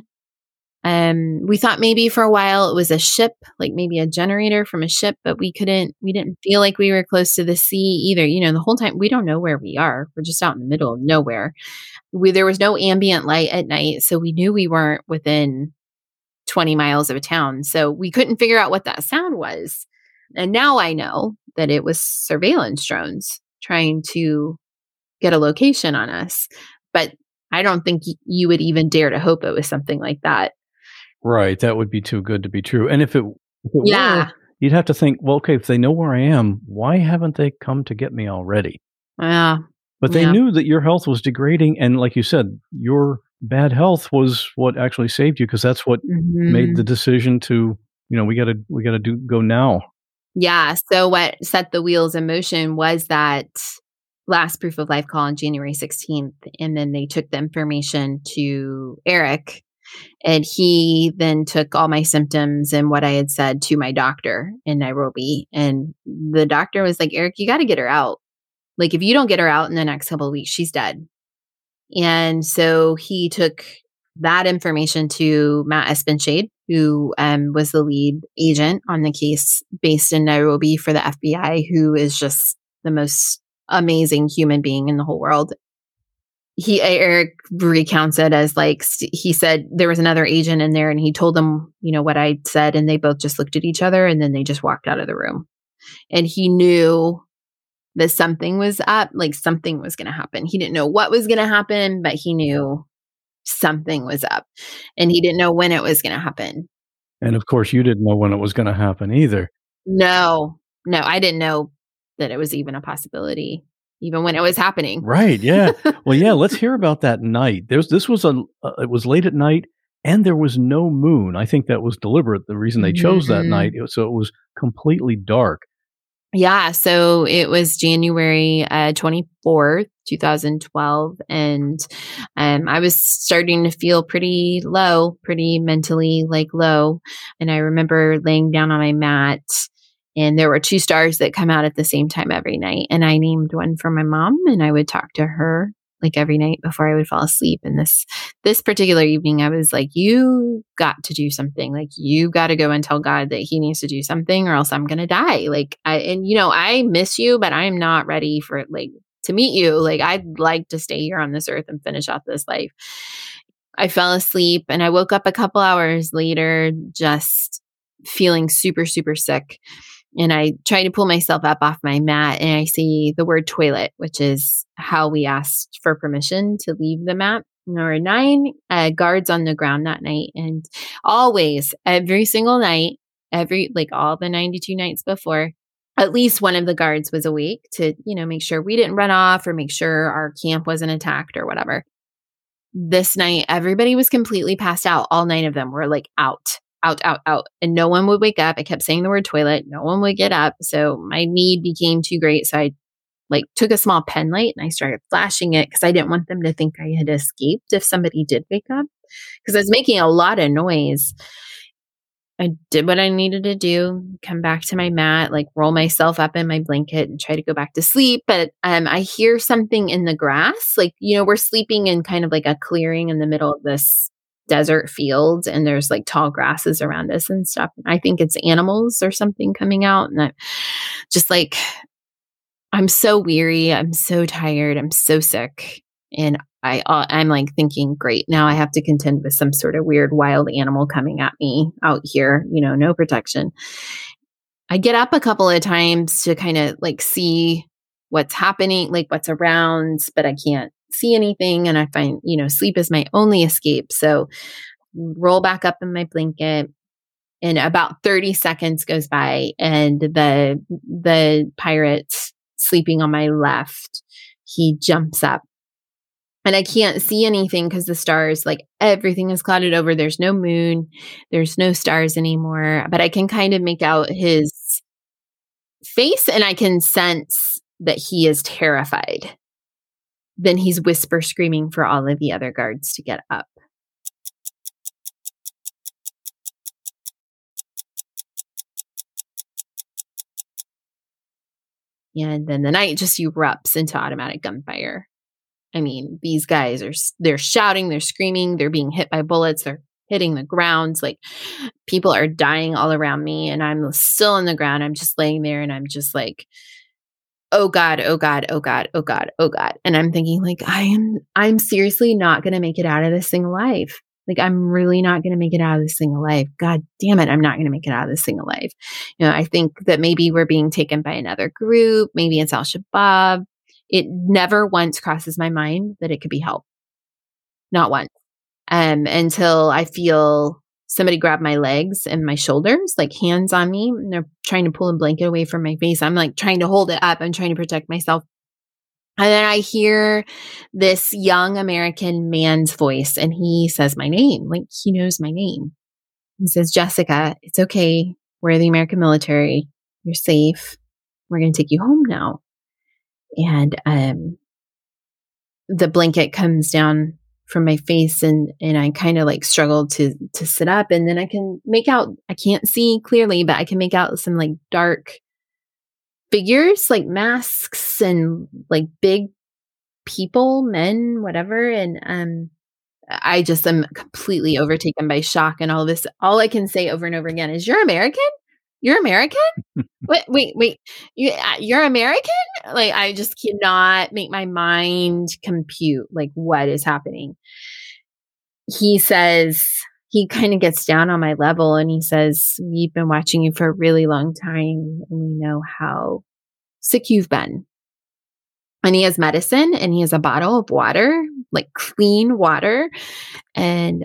[SPEAKER 11] We thought maybe for a while it was a ship, like maybe a generator from a ship, but we didn't feel like we were close to the sea either. The whole time we don't know where we are. We're just out in the middle of nowhere. There was no ambient light at night. So we knew we weren't within 20 miles of a town. So we couldn't figure out what that sound was. And now I know that it was surveillance drones trying to get a location on us. But I don't think you would even dare to hope it was something like that.
[SPEAKER 10] Right. That would be too good to be true. And if it were, you'd have to think, well, okay, if they know where I am, why haven't they come to get me already?
[SPEAKER 11] Yeah.
[SPEAKER 10] But they knew that your health was degrading. And like you said, your bad health was what actually saved you, because that's what made the decision to, we got to go now.
[SPEAKER 11] Yeah. So what set the wheels in motion was that last proof of life call on January 16th. And then they took the information to Eric, and he then took all my symptoms and what I had said to my doctor in Nairobi. And the doctor was like, Eric, you got to get her out. Like, if you don't get her out in the next couple of weeks, she's dead. And so he took that information to Matt Espenshade, who was the lead agent on the case based in Nairobi for the FBI, who is just the most amazing human being in the whole world. Eric recounts it as like, he said there was another agent in there and he told them, what I said, and they both just looked at each other and then they just walked out of the room. And he knew that something was up, like something was going to happen. He didn't know what was going to happen, but he knew something was up, and he didn't know when it was going to happen.
[SPEAKER 10] And of course, you didn't know when it was going to happen either.
[SPEAKER 11] No, I didn't know that it was even a possibility, even when it was happening.
[SPEAKER 10] Right. Yeah. Well, yeah. Let's hear about that night. It was late at night, and there was no moon. I think that was deliberate. The reason they chose that night, so it was completely dark.
[SPEAKER 11] Yeah. So it was January 24th, 2012. And I was starting to feel pretty low, pretty mentally low. And I remember laying down on my mat, and there were 2 stars that come out at the same time every night. And I named one for my mom, and I would talk to her every night before I would fall asleep. And this particular evening, I was like, you got to do something. Like, you got to go and tell God that he needs to do something, or else I'm going to die. I miss you, but I'm not ready for to meet you. Like, I'd like to stay here on this earth and finish out this life. I fell asleep, and I woke up a couple hours later, just feeling super, super sick. And I try to pull myself up off my mat, and I see the word toilet, which is how we asked for permission to leave the mat. There were 9 guards on the ground that night. And always, every single night, all the 92 nights before, at least one of the guards was awake to, make sure we didn't run off or make sure our camp wasn't attacked or whatever. This night, everybody was completely passed out. All 9 of them were out. And no one would wake up. I kept saying the word toilet. No one would get up. So my need became too great. So I took a small pen light and I started flashing it, because I didn't want them to think I had escaped if somebody did wake up, because I was making a lot of noise. I did what I needed to do, come back to my mat, roll myself up in my blanket and try to go back to sleep. But I hear something in the grass. We're sleeping in kind of a clearing in the middle of this desert field, and there's tall grasses around us and stuff. And I think it's animals or something coming out. And I'm just I'm so weary. I'm so tired. I'm so sick. And I'm thinking, great, now I have to contend with some sort of weird wild animal coming at me out here, no protection. I get up a couple of times to kind of see what's happening, what's around, but I can't see anything. And I find, sleep is my only escape. So roll back up in my blanket, And about 30 seconds goes by, and the pirate sleeping on my left, he jumps up. And I can't see anything because the stars, like everything is clouded over. There's no moon. There's no stars anymore. But I can kind of make out his face, and I can sense that he is terrified. Then he's whisper screaming for all of the other guards to get up. And then the night just erupts into automatic gunfire. I mean, these guys they're shouting, they're screaming, they're being hit by bullets, they're hitting the ground. Like, people are dying all around me, and I'm still on the ground. I'm just laying there, and I'm just like, oh God, oh God, oh God, oh God, oh God. And I'm thinking, like, I'm seriously not going to make it out of this thing alive. Like, I'm really not going to make it out of this thing alive. God damn it, I'm not going to make it out of this thing alive. I think that maybe we're being taken by another group. Maybe it's Al-Shabaab. It never once crosses my mind that it could be help. Not once. Until I feel somebody grab my legs and my shoulders, like hands on me, and they're trying to pull a blanket away from my face. I'm like trying to hold it up. I'm trying to protect myself. And then I hear this young American man's voice, and he says my name. Like, he knows my name. He says, Jessica, it's okay. We're the American military. You're safe. We're going to take you home now. And the blanket comes down from my face, and I kind of like struggle to sit up. And then I can make out, I can't see clearly, but I can make out some like dark figures, like masks and like big people, men, whatever. And I just am completely overtaken by shock and all of this. All I can say over and over again is, you're American? You're American? Wait. You're American? Like, I just cannot make my mind compute like what is happening. He says, he kind of gets down on my level, and he says, we've been watching you for a really long time, and we know how sick you've been. And he has medicine, and he has a bottle of water, like clean water. And,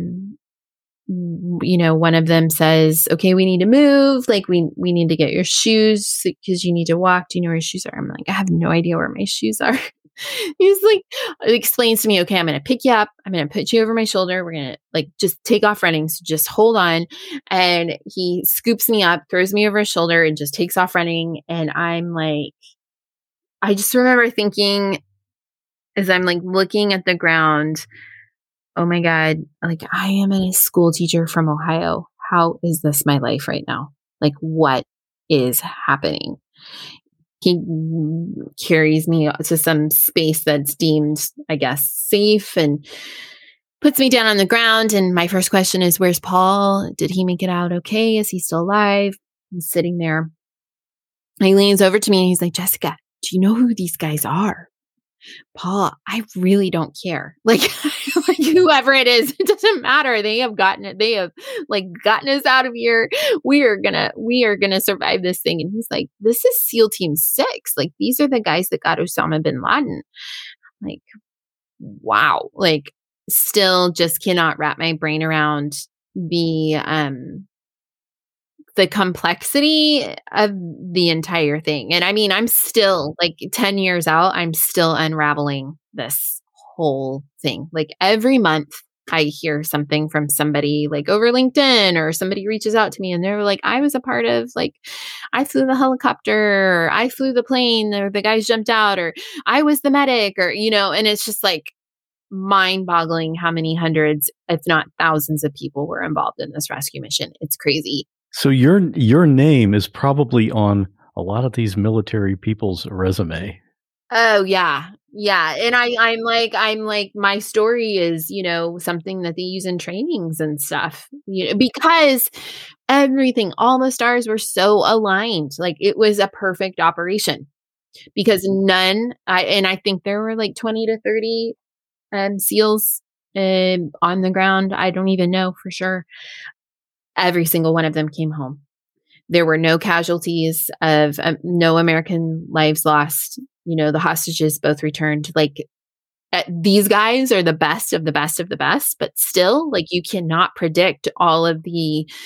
[SPEAKER 11] one of them says, okay, we need to move. Like, we need to get your shoes because you need to walk. Do you know where your shoes are? I'm like, I have no idea where my shoes are. He's like, explains to me, okay, I'm going to pick you up. I'm going to put you over my shoulder. We're going to like just take off running. So just hold on. And he scoops me up, throws me over his shoulder, and just takes off running. And I'm like, I just remember thinking, as I'm like looking at the ground, oh my God, like, I am a school teacher from Ohio. How is this my life right now? Like, what is happening? He carries me to some space that's deemed, I guess, safe, and puts me down on the ground. And my first question is, where's Paul? Did he make it out okay? Is he still alive? He's sitting there. He leans over to me, and he's like, Jessica, do you know who these guys are? Paul, I really don't care. Like whoever it is, it doesn't matter. They have gotten it. They have like gotten us out of here. We are gonna survive this thing. And he's like, this is SEAL Team 6. Like, these are the guys that got Osama bin Laden. Like, wow. Like, still just cannot wrap my brain around the complexity of the entire thing. And I mean, I'm still like 10 years out, I'm still unraveling this whole thing. Like, every month I hear something from somebody, like over LinkedIn, or somebody reaches out to me and they're like, I was a part of, like, I flew the helicopter, or I flew the plane, or the guys jumped out, or I was the medic, or, and it's just like mind-boggling how many hundreds, if not thousands of people were involved in this rescue mission. It's crazy.
[SPEAKER 1] So your name is probably on a lot of these military people's resume.
[SPEAKER 11] Oh yeah. Yeah. And I'm like, my story is, something that they use in trainings and stuff, because all the stars were so aligned. Like, it was a perfect operation, because I think there were like 20 to 30 SEALs on the ground. I don't even know for sure. Every single one of them came home. There were no casualties, of no American lives lost. The hostages both returned. Like, these guys are the best of the best of the best, but still, like, you cannot predict all of the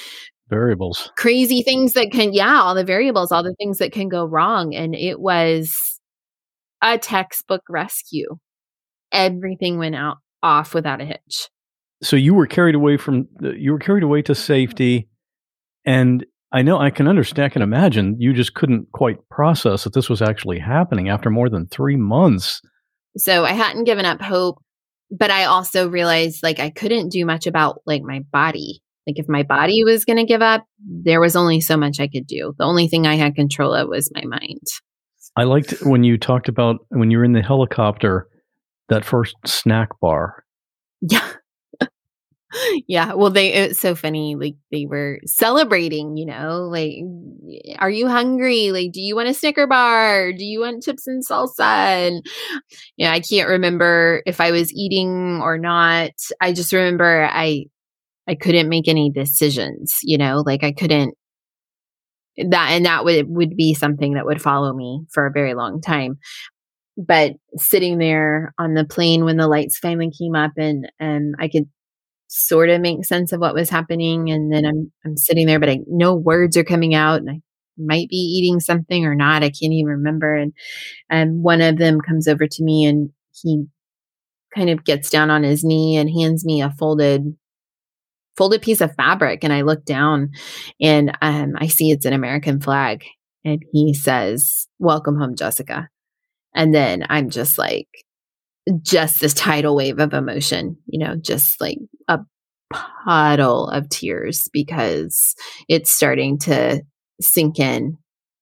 [SPEAKER 10] variables.
[SPEAKER 11] Crazy things that all the variables, all the things that can go wrong. And it was a textbook rescue. Everything went off without a hitch.
[SPEAKER 10] So you were carried away to safety. And I can imagine you just couldn't quite process that this was actually happening after more than 3 months.
[SPEAKER 11] So I hadn't given up hope, but I also realized like I couldn't do much about like my body. Like if my body was going to give up, there was only so much I could do. The only thing I had control of was my mind.
[SPEAKER 10] I liked when you talked about when you were in the helicopter, that first snack bar.
[SPEAKER 11] Yeah. Yeah. Well, it's so funny. Like they were celebrating, like, are you hungry? Like, do you want a Snicker bar? Do you want chips and salsa? And I can't remember if I was eating or not. I just remember I couldn't make any decisions, like I couldn't that would be something that would follow me for a very long time. But sitting there on the plane when the lights finally came up and I could sort of make sense of what was happening. And then I'm sitting there, but no words are coming out and I might be eating something or not. I can't even remember. And one of them comes over to me and he kind of gets down on his knee and hands me a folded piece of fabric. And I look down and I see it's an American flag. And he says, "Welcome home, Jessica." And then I'm just like, just this tidal wave of emotion, just like a puddle of tears because it's starting to sink in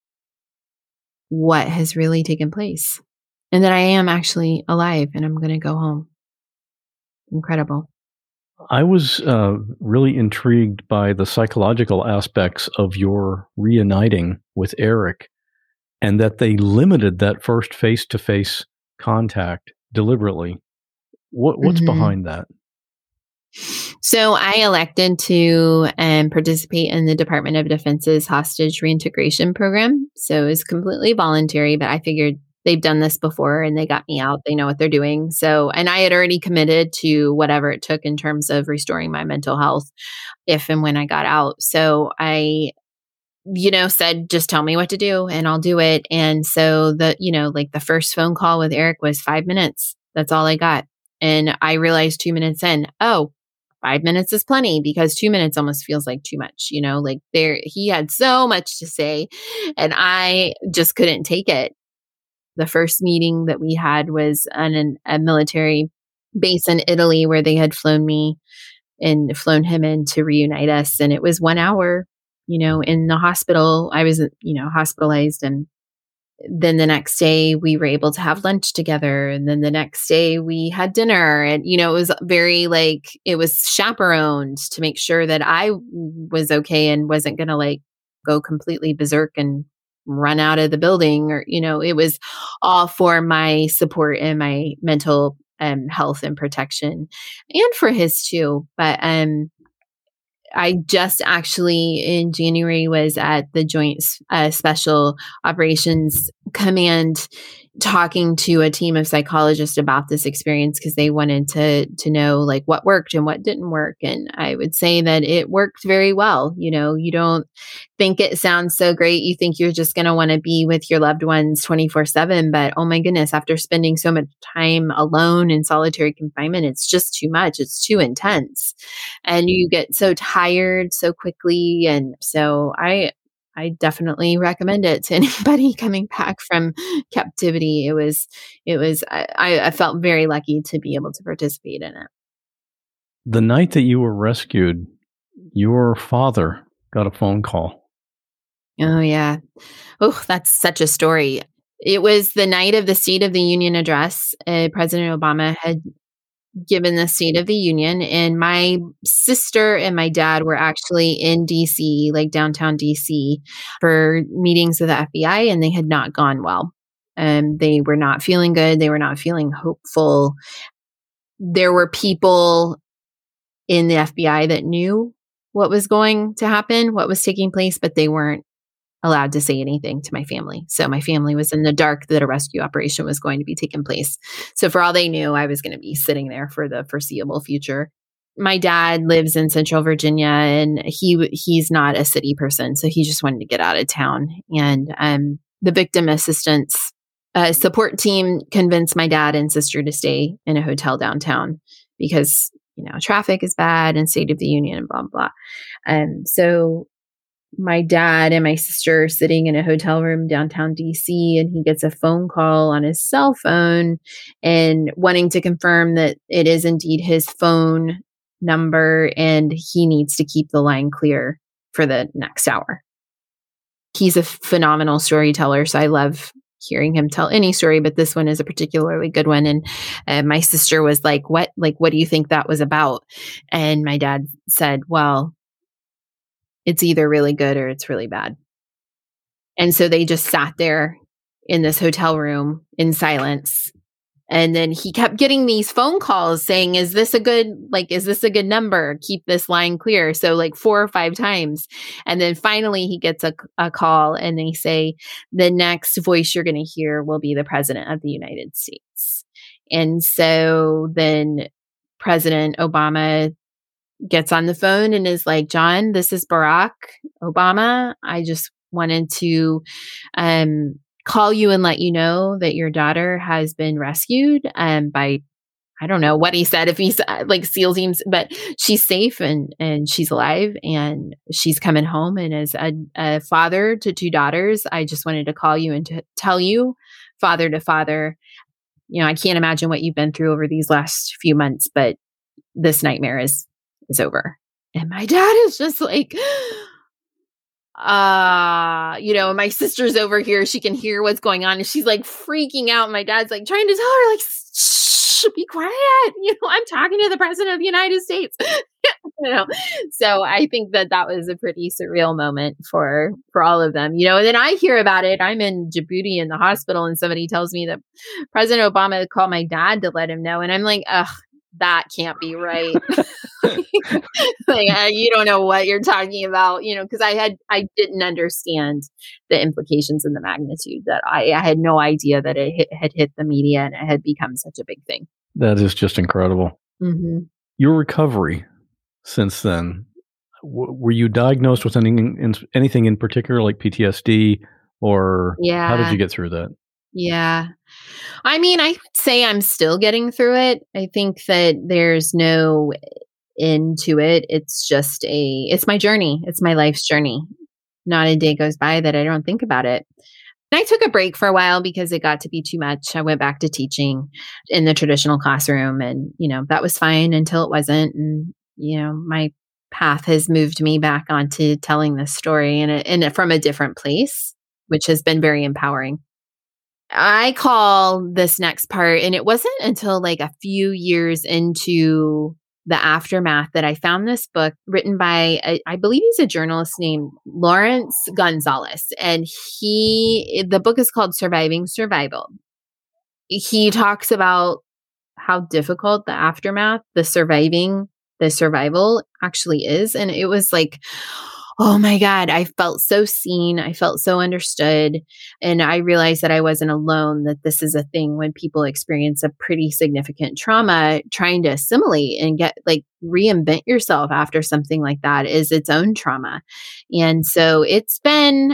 [SPEAKER 11] what has really taken place and that I am actually alive and I'm going to go home. Incredible.
[SPEAKER 10] I was really intrigued by the psychological aspects of your reuniting with Eric and that they limited that first face-to-face contact deliberately. What's behind that?
[SPEAKER 11] So I elected to participate in the Department of Defense's hostage reintegration program. So it was completely voluntary, but I figured they've done this before and they got me out. They know what they're doing. So, and I had already committed to whatever it took in terms of restoring my mental health if and when I got out. So I said, just tell me what to do and I'll do it. And so the first phone call with Eric was 5 minutes. That's all I got. And I realized 2 minutes in, 5 minutes is plenty because 2 minutes almost feels like too much, he had so much to say and I just couldn't take it. The first meeting that we had was on a military base in Italy where they had flown him in to reunite us. And it was 1 hour. In the hospital, I was, hospitalized. And then the next day we were able to have lunch together. And then the next day we had dinner and, it was very it was chaperoned to make sure that I was okay and wasn't going to go completely berserk and run out of the building or, it was all for my support and my mental health and protection and for his too. But, I just actually in January was at the Joint Special Operations Command talking to a team of psychologists about this experience because they wanted to know what worked and what didn't work. And I would say that it worked very well. You don't think it sounds so great. You think you're just going to want to be with your loved ones 24/7. But oh my goodness, after spending so much time alone in solitary confinement, it's just too much. It's too intense. And you get so tired so quickly. And so I definitely recommend it to anybody coming back from captivity. I felt very lucky to be able to participate in it.
[SPEAKER 10] The night that you were rescued, your father got a phone call.
[SPEAKER 11] Oh, yeah. Oh, that's such a story. It was the night of the State of the Union address. President Obama had given the State of the Union, and my sister and my dad were actually in DC, downtown DC, for meetings with the FBI, and they had not gone well. They were not feeling good. They were not feeling hopeful. There were people in the FBI that knew what was going to happen, what was taking place, but they weren't allowed to say anything to my family. So my family was in the dark that a rescue operation was going to be taking place. So for all they knew, I was going to be sitting there for the foreseeable future. my dad lives in Central Virginia, and he's not a city person, so he just wanted to get out of town. And the victim assistance support team convinced my dad and sister to stay in a hotel downtown because, traffic is bad and State of the Union and blah, blah. So my dad and my sister are sitting in a hotel room downtown DC, and he gets a phone call on his cell phone and wanting to confirm that it is indeed his phone number and he needs to keep the line clear for the next hour. He's a phenomenal storyteller, so I love hearing him tell any story, but this one is a particularly good one. And my sister was like, what do you think that was about? And my dad said, well, it's either really good or it's really bad. And so they just sat there in this hotel room in silence. And then he kept getting these phone calls saying, is this a good number? Keep this line clear. So like 4 or 5 times. And then finally he gets a call and they say, the next voice you're going to hear will be the President of the United States. And so then President Obama gets on the phone and is like, John, this is Barack Obama. I just wanted to call you and let you know that your daughter has been rescued by, I don't know what he said, if he's like SEAL teams, but she's safe and she's alive and she's coming home. And as a father to 2 daughters, I just wanted to call you and to tell you, father to father, I can't imagine what you've been through over these last few months, but this nightmare is over. And my dad is just like, and my sister's over here, she can hear what's going on and she's like freaking out. My dad's like trying to tell her, like, shh, be quiet. I'm talking to the President of the United States. So I think that was a pretty surreal moment for all of them, and then I hear about it. I'm in Djibouti in the hospital and somebody tells me that President Obama called my dad to let him know. And I'm like, ugh, that can't be right. You don't know what you're talking about, because I didn't understand the implications and the magnitude that I had no idea that it had hit the media and it had become such a big thing.
[SPEAKER 1] That is just incredible.
[SPEAKER 11] Mm-hmm.
[SPEAKER 1] Your recovery since then, were you diagnosed with anything in particular like PTSD or how did you get through that?
[SPEAKER 11] Yeah. I mean, I would say I'm still getting through it. I think that there's no end to it. It's just it's my journey. It's my life's journey. Not a day goes by that I don't think about it. And I took a break for a while because it got to be too much. I went back to teaching in the traditional classroom and, that was fine until it wasn't. And, my path has moved me back onto telling this story and from a different place, which has been very empowering. I call this next part, and it wasn't until like a few years into the aftermath that I found this book written by, I believe he's a journalist named Lawrence Gonzalez. And the book is called Surviving Survival. He talks about how difficult the aftermath, the survival actually is. And it was like, oh my God, I felt so seen. I felt so understood. And I realized that I wasn't alone, that this is a thing when people experience a pretty significant trauma, trying to assimilate and reinvent yourself after something like that is its own trauma. And so it's been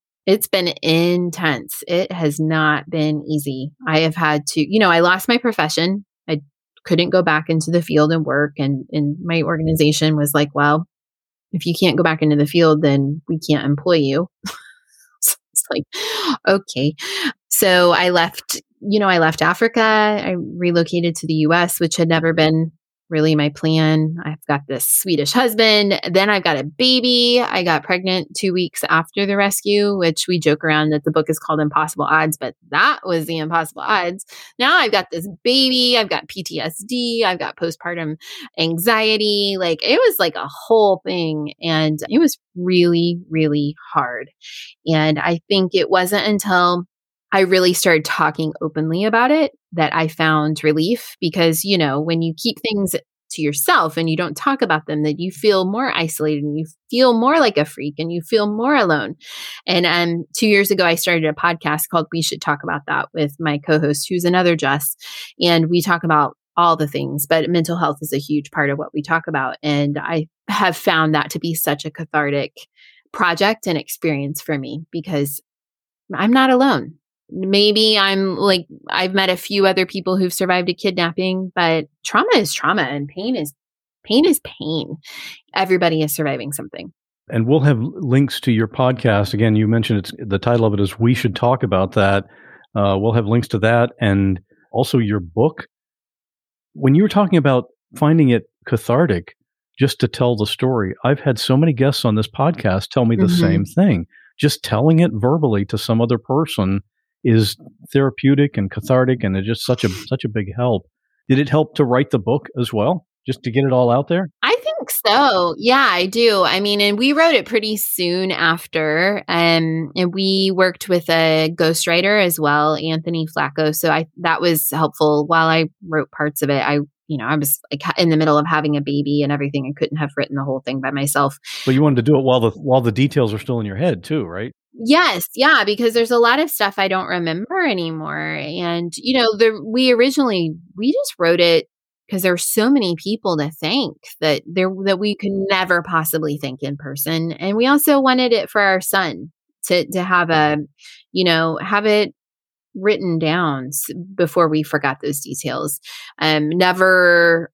[SPEAKER 11] intense. It has not been easy. I have had to, I lost my profession. I couldn't go back into the field and work. And my organization was like, well, if you can't go back into the field, then we can't employ you. So it's like, okay. So I left Africa. I relocated to the US, which had never been really my plan. I've got this Swedish husband. Then I've got a baby. I got pregnant 2 weeks after the rescue, which we joke around that the book is called Impossible Odds, but that was the impossible odds. Now I've got this baby. I've got PTSD. I've got postpartum anxiety. It was like a whole thing. And it was really, really hard. And I think it wasn't until I really started talking openly about it that I found relief because, when you keep things to yourself and you don't talk about them, that you feel more isolated and you feel more like a freak and you feel more alone. And 2 years ago, I started a podcast called We Should Talk About That with my co-host, who's another Jess. And we talk about all the things, but mental health is a huge part of what we talk about. And I have found that to be such a cathartic project and experience for me because I'm not alone. Maybe I've met a few other people who've survived a kidnapping, but trauma is trauma and pain is pain. Everybody is surviving something.
[SPEAKER 10] And we'll have links to your podcast. Again, you mentioned the title of it is We Should Talk About That. We'll have links to that and also your book. When you were talking about finding it cathartic just to tell the story, I've had so many guests on this podcast tell me the same thing. Just telling it verbally to some other person is therapeutic and cathartic, and it's just such a big help. Did it help to write the book as well, just to get it all out there?
[SPEAKER 11] I think so. Yeah, I do. I mean, and we wrote it pretty soon after, and we worked with a ghostwriter as well, Anthony Flacco. So that was helpful. While I wrote parts of it, I was like in the middle of having a baby and everything. I couldn't have written the whole thing by myself.
[SPEAKER 10] But you wanted to do it while the details are still in your head too, right?
[SPEAKER 11] Yes. Yeah. Because there's a lot of stuff I don't remember anymore. And, we just wrote it because there were so many people to thank that we could never possibly thank in person. And we also wanted it for our son to have have it written down before we forgot those details. Never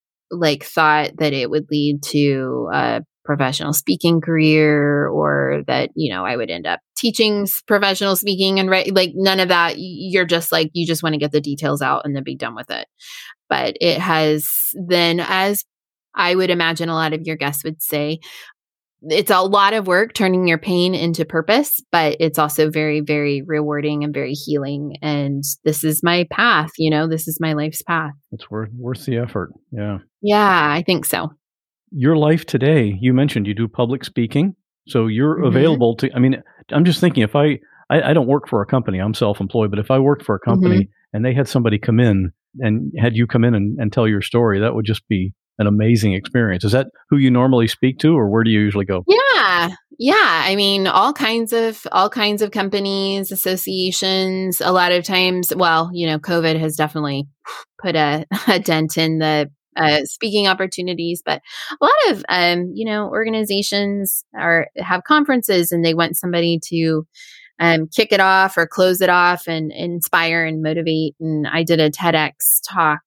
[SPEAKER 11] thought that it would lead to a professional speaking career or that, I would end up teaching professional speaking and none of that. You're just you just want to get the details out and then be done with it. But it has then, as I would imagine a lot of your guests would say, it's a lot of work turning your pain into purpose, but it's also very, very rewarding and very healing. And this is my path, this is my life's path.
[SPEAKER 10] It's worth the effort. Yeah.
[SPEAKER 11] Yeah, I think so.
[SPEAKER 10] Your life today, you mentioned you do public speaking. So you're available to, I'm just thinking if I don't work for a company, I'm self-employed, but if I worked for a company and they had somebody come in and had you come in and tell your story, that would just be an amazing experience. Is that who you normally speak to, or where do you usually go?
[SPEAKER 11] Yeah. I mean, all kinds of companies, associations. A lot of times, COVID has definitely put a dent in the speaking opportunities, but a lot of organizations have conferences and they want somebody to kick it off or close it off and inspire and motivate. And I did a TEDx talk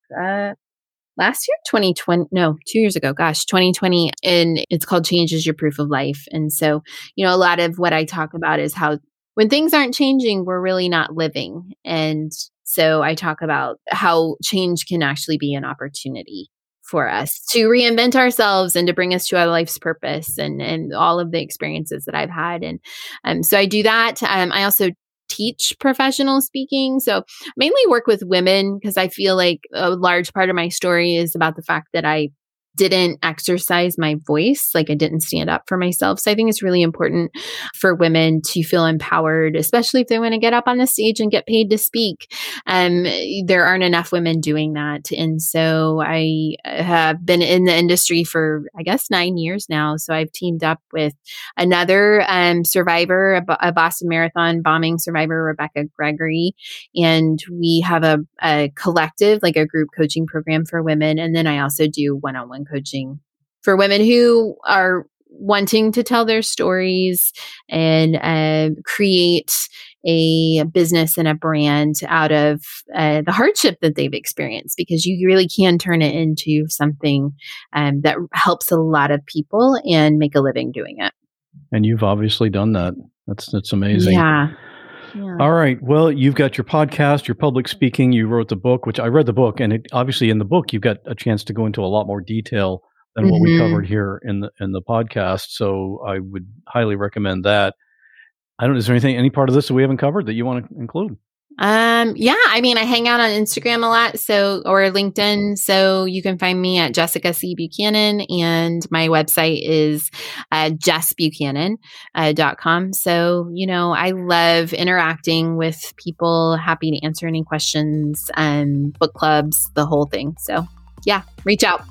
[SPEAKER 11] last year, 2 years ago, 2020. And it's called Change is Your Proof of Life. And so, a lot of what I talk about is how when things aren't changing, we're really not living. And so I talk about how change can actually be an opportunity for us to reinvent ourselves and to bring us to our life's purpose and all of the experiences that I've had. And so I do that. I also teach professional speaking. So mainly work with women because I feel like a large part of my story is about the fact that I didn't exercise my voice. I didn't stand up for myself. So I think it's really important for women to feel empowered, especially if they want to get up on the stage and get paid to speak. There aren't enough women doing that. And so I have been in the industry for, 9 years now. So I've teamed up with another survivor, a Boston Marathon bombing survivor, Rebecca Gregory. And we have a collective, a group coaching program for women. And then I also do one-on-one coaching for women who are wanting to tell their stories and create a business and a brand out of the hardship that they've experienced, because you really can turn it into something that helps a lot of people and make a living doing it.
[SPEAKER 10] And you've obviously done that. That's amazing.
[SPEAKER 11] Yeah.
[SPEAKER 10] All right. Well, you've got your podcast, your public speaking, you wrote the book, which I read the book, and obviously in the book, you've got a chance to go into a lot more detail than what we covered here in the podcast. So I would highly recommend that. Is there any part of this that we haven't covered that you want to include?
[SPEAKER 11] I hang out on Instagram a lot, or LinkedIn. So you can find me at Jessica C. Buchanan, and my website is jessbuchanan.com. So, I love interacting with people, happy to answer any questions, book clubs, the whole thing. So reach out.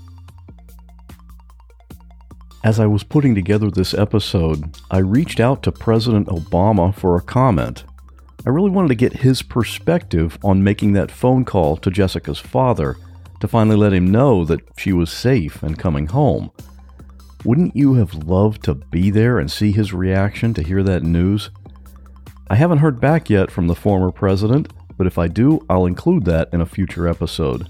[SPEAKER 1] As I was putting together this episode, I reached out to President Obama for a comment. I really wanted to get his perspective on making that phone call to Jessica's father to finally let him know that she was safe and coming home. Wouldn't you have loved to be there and see his reaction to hear that news? I haven't heard back yet from the former president, but if I do, I'll include that in a future episode.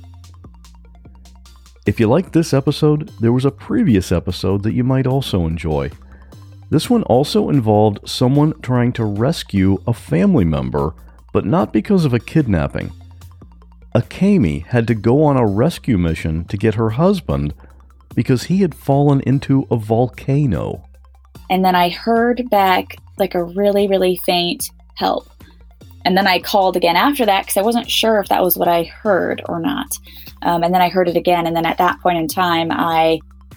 [SPEAKER 1] If you liked this episode, there was a previous episode that you might also enjoy. This one also involved someone trying to rescue a family member, but not because of a kidnapping. Akemi had to go on a rescue mission to get her husband because he had fallen into a volcano.
[SPEAKER 14] And then I heard back like a really, really faint help. And then I called again after that because I wasn't sure if that was what I heard or not. And then I heard it again. And then at that point in time, I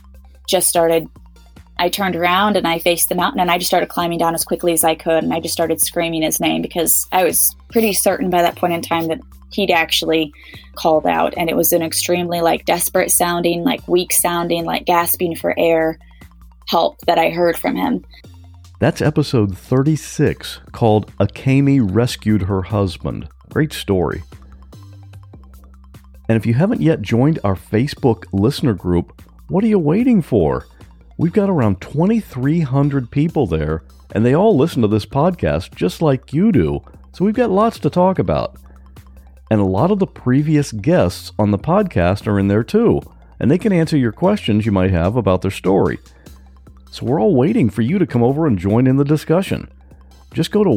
[SPEAKER 14] turned around and I faced the mountain and I just started climbing down as quickly as I could. And I just started screaming his name because I was pretty certain by that point in time that he'd actually called out. And it was an extremely desperate sounding, weak sounding, gasping for air help that I heard from him.
[SPEAKER 1] That's episode 36, called Akemi Rescued Her Husband. Great story. And if you haven't yet joined our Facebook listener group, what are you waiting for? We've got around 2,300 people there, and they all listen to this podcast just like you do, so we've got lots to talk about. And a lot of the previous guests on the podcast are in there too, and they can answer your questions you might have about their story. So we're all waiting for you to come over and join in the discussion. Just go to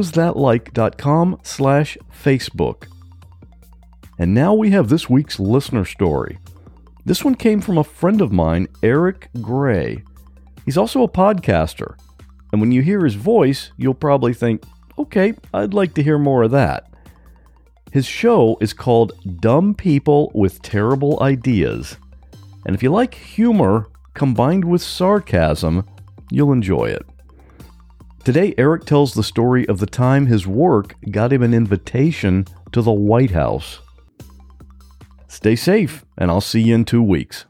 [SPEAKER 1] whatwasthatlike.com/Facebook. And now we have this week's listener story. This one came from a friend of mine, Eric Gray. He's also a podcaster. And when you hear his voice, you'll probably think, okay, I'd like to hear more of that. His show is called Dumb People with Terrible Ideas. And if you like humor combined with sarcasm, you'll enjoy it. Today, Eric tells the story of the time his work got him an invitation to the White House. Stay safe, and I'll see you in 2 weeks.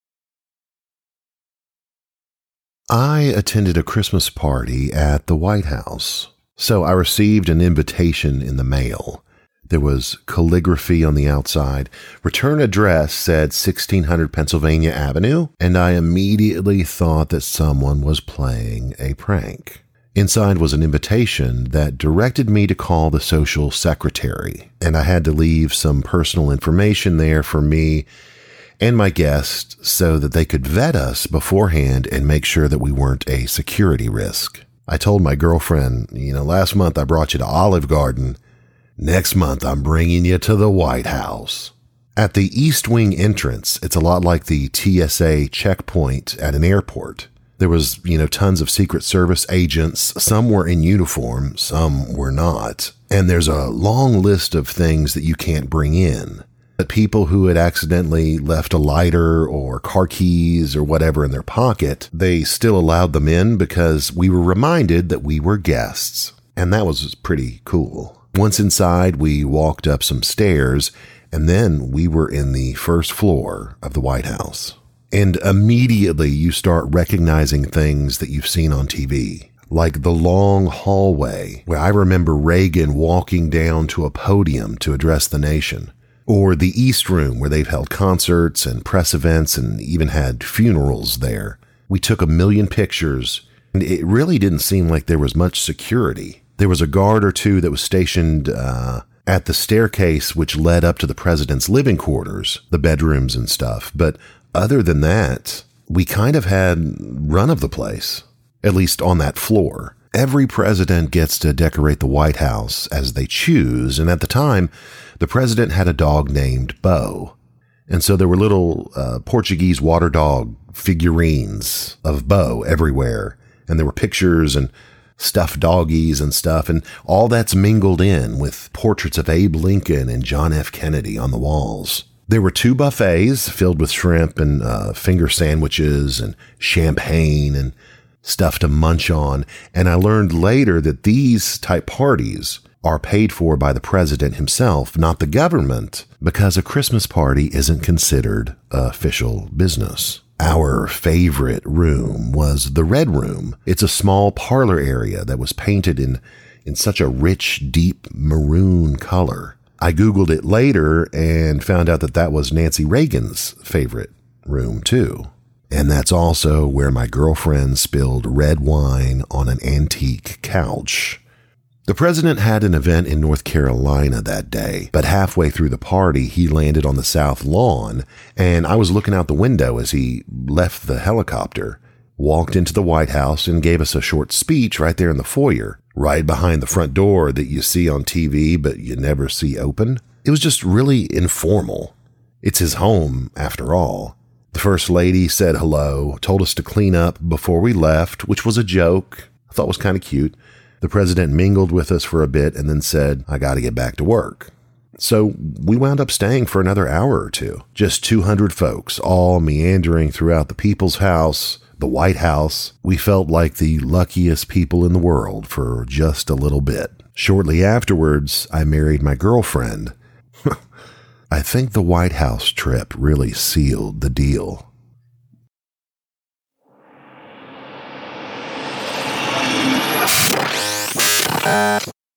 [SPEAKER 15] I attended a Christmas party at the White House, so I received an invitation in the mail. There was calligraphy on the outside. Return address said 1600 Pennsylvania Avenue, and I immediately thought that someone was playing a prank. Inside was an invitation that directed me to call the social secretary, and I had to leave some personal information there for me and my guests so that they could vet us beforehand and make sure that we weren't a security risk. I told my girlfriend, last month I brought you to Olive Garden. Next month, I'm bringing you to the White House. At the East Wing entrance, it's a lot like the TSA checkpoint at an airport. There was, tons of Secret Service agents. Some were in uniform, some were not. And there's a long list of things that you can't bring in. But people who had accidentally left a lighter or car keys or whatever in their pocket, they still allowed them in because we were reminded that we were guests. And that was pretty cool. Once inside, we walked up some stairs, and then we were in the first floor of the White House. And immediately you start recognizing things that you've seen on TV, like the long hallway where I remember Reagan walking down to a podium to address the nation, or the East Room where they've held concerts and press events and even had funerals there. We took 1 million pictures, and it really didn't seem like there was much security. There was a guard or two that was stationed at the staircase which led up to the president's living quarters, the bedrooms and stuff. But other than that, we kind of had run of the place, at least on that floor. Every president gets to decorate the White House as they choose. And at the time, the president had a dog named Bo. And so there were little Portuguese water dog figurines of Bo everywhere. And there were pictures and stuffed doggies and stuff, and all that's mingled in with portraits of Abe Lincoln and John F. Kennedy on the walls. There were 2 buffets filled with shrimp and finger sandwiches and champagne and stuff to munch on, and I learned later that these type parties are paid for by the president himself, not the government, because a Christmas party isn't considered official business. Our favorite room was the Red Room. It's a small parlor area that was painted in such a rich, deep maroon color. I Googled it later and found out that that was Nancy Reagan's favorite room too. And that's also where my girlfriend spilled red wine on an antique couch. The president had an event in North Carolina that day, but halfway through the party, he landed on the south lawn, and I was looking out the window as he left the helicopter, walked into the White House, and gave us a short speech right there in the foyer, right behind the front door that you see on TV but you never see open. It was just really informal. It's his home, after all. The First Lady said hello, told us to clean up before we left, which was a joke. I thought was kind of cute. The president mingled with us for a bit and then said, I got to get back to work. So we wound up staying for another hour or two. Just 200 folks, all meandering throughout the People's House, the White House. We felt like the luckiest people in the world for just a little bit. Shortly afterwards, I married my girlfriend. I think the White House trip really sealed the deal.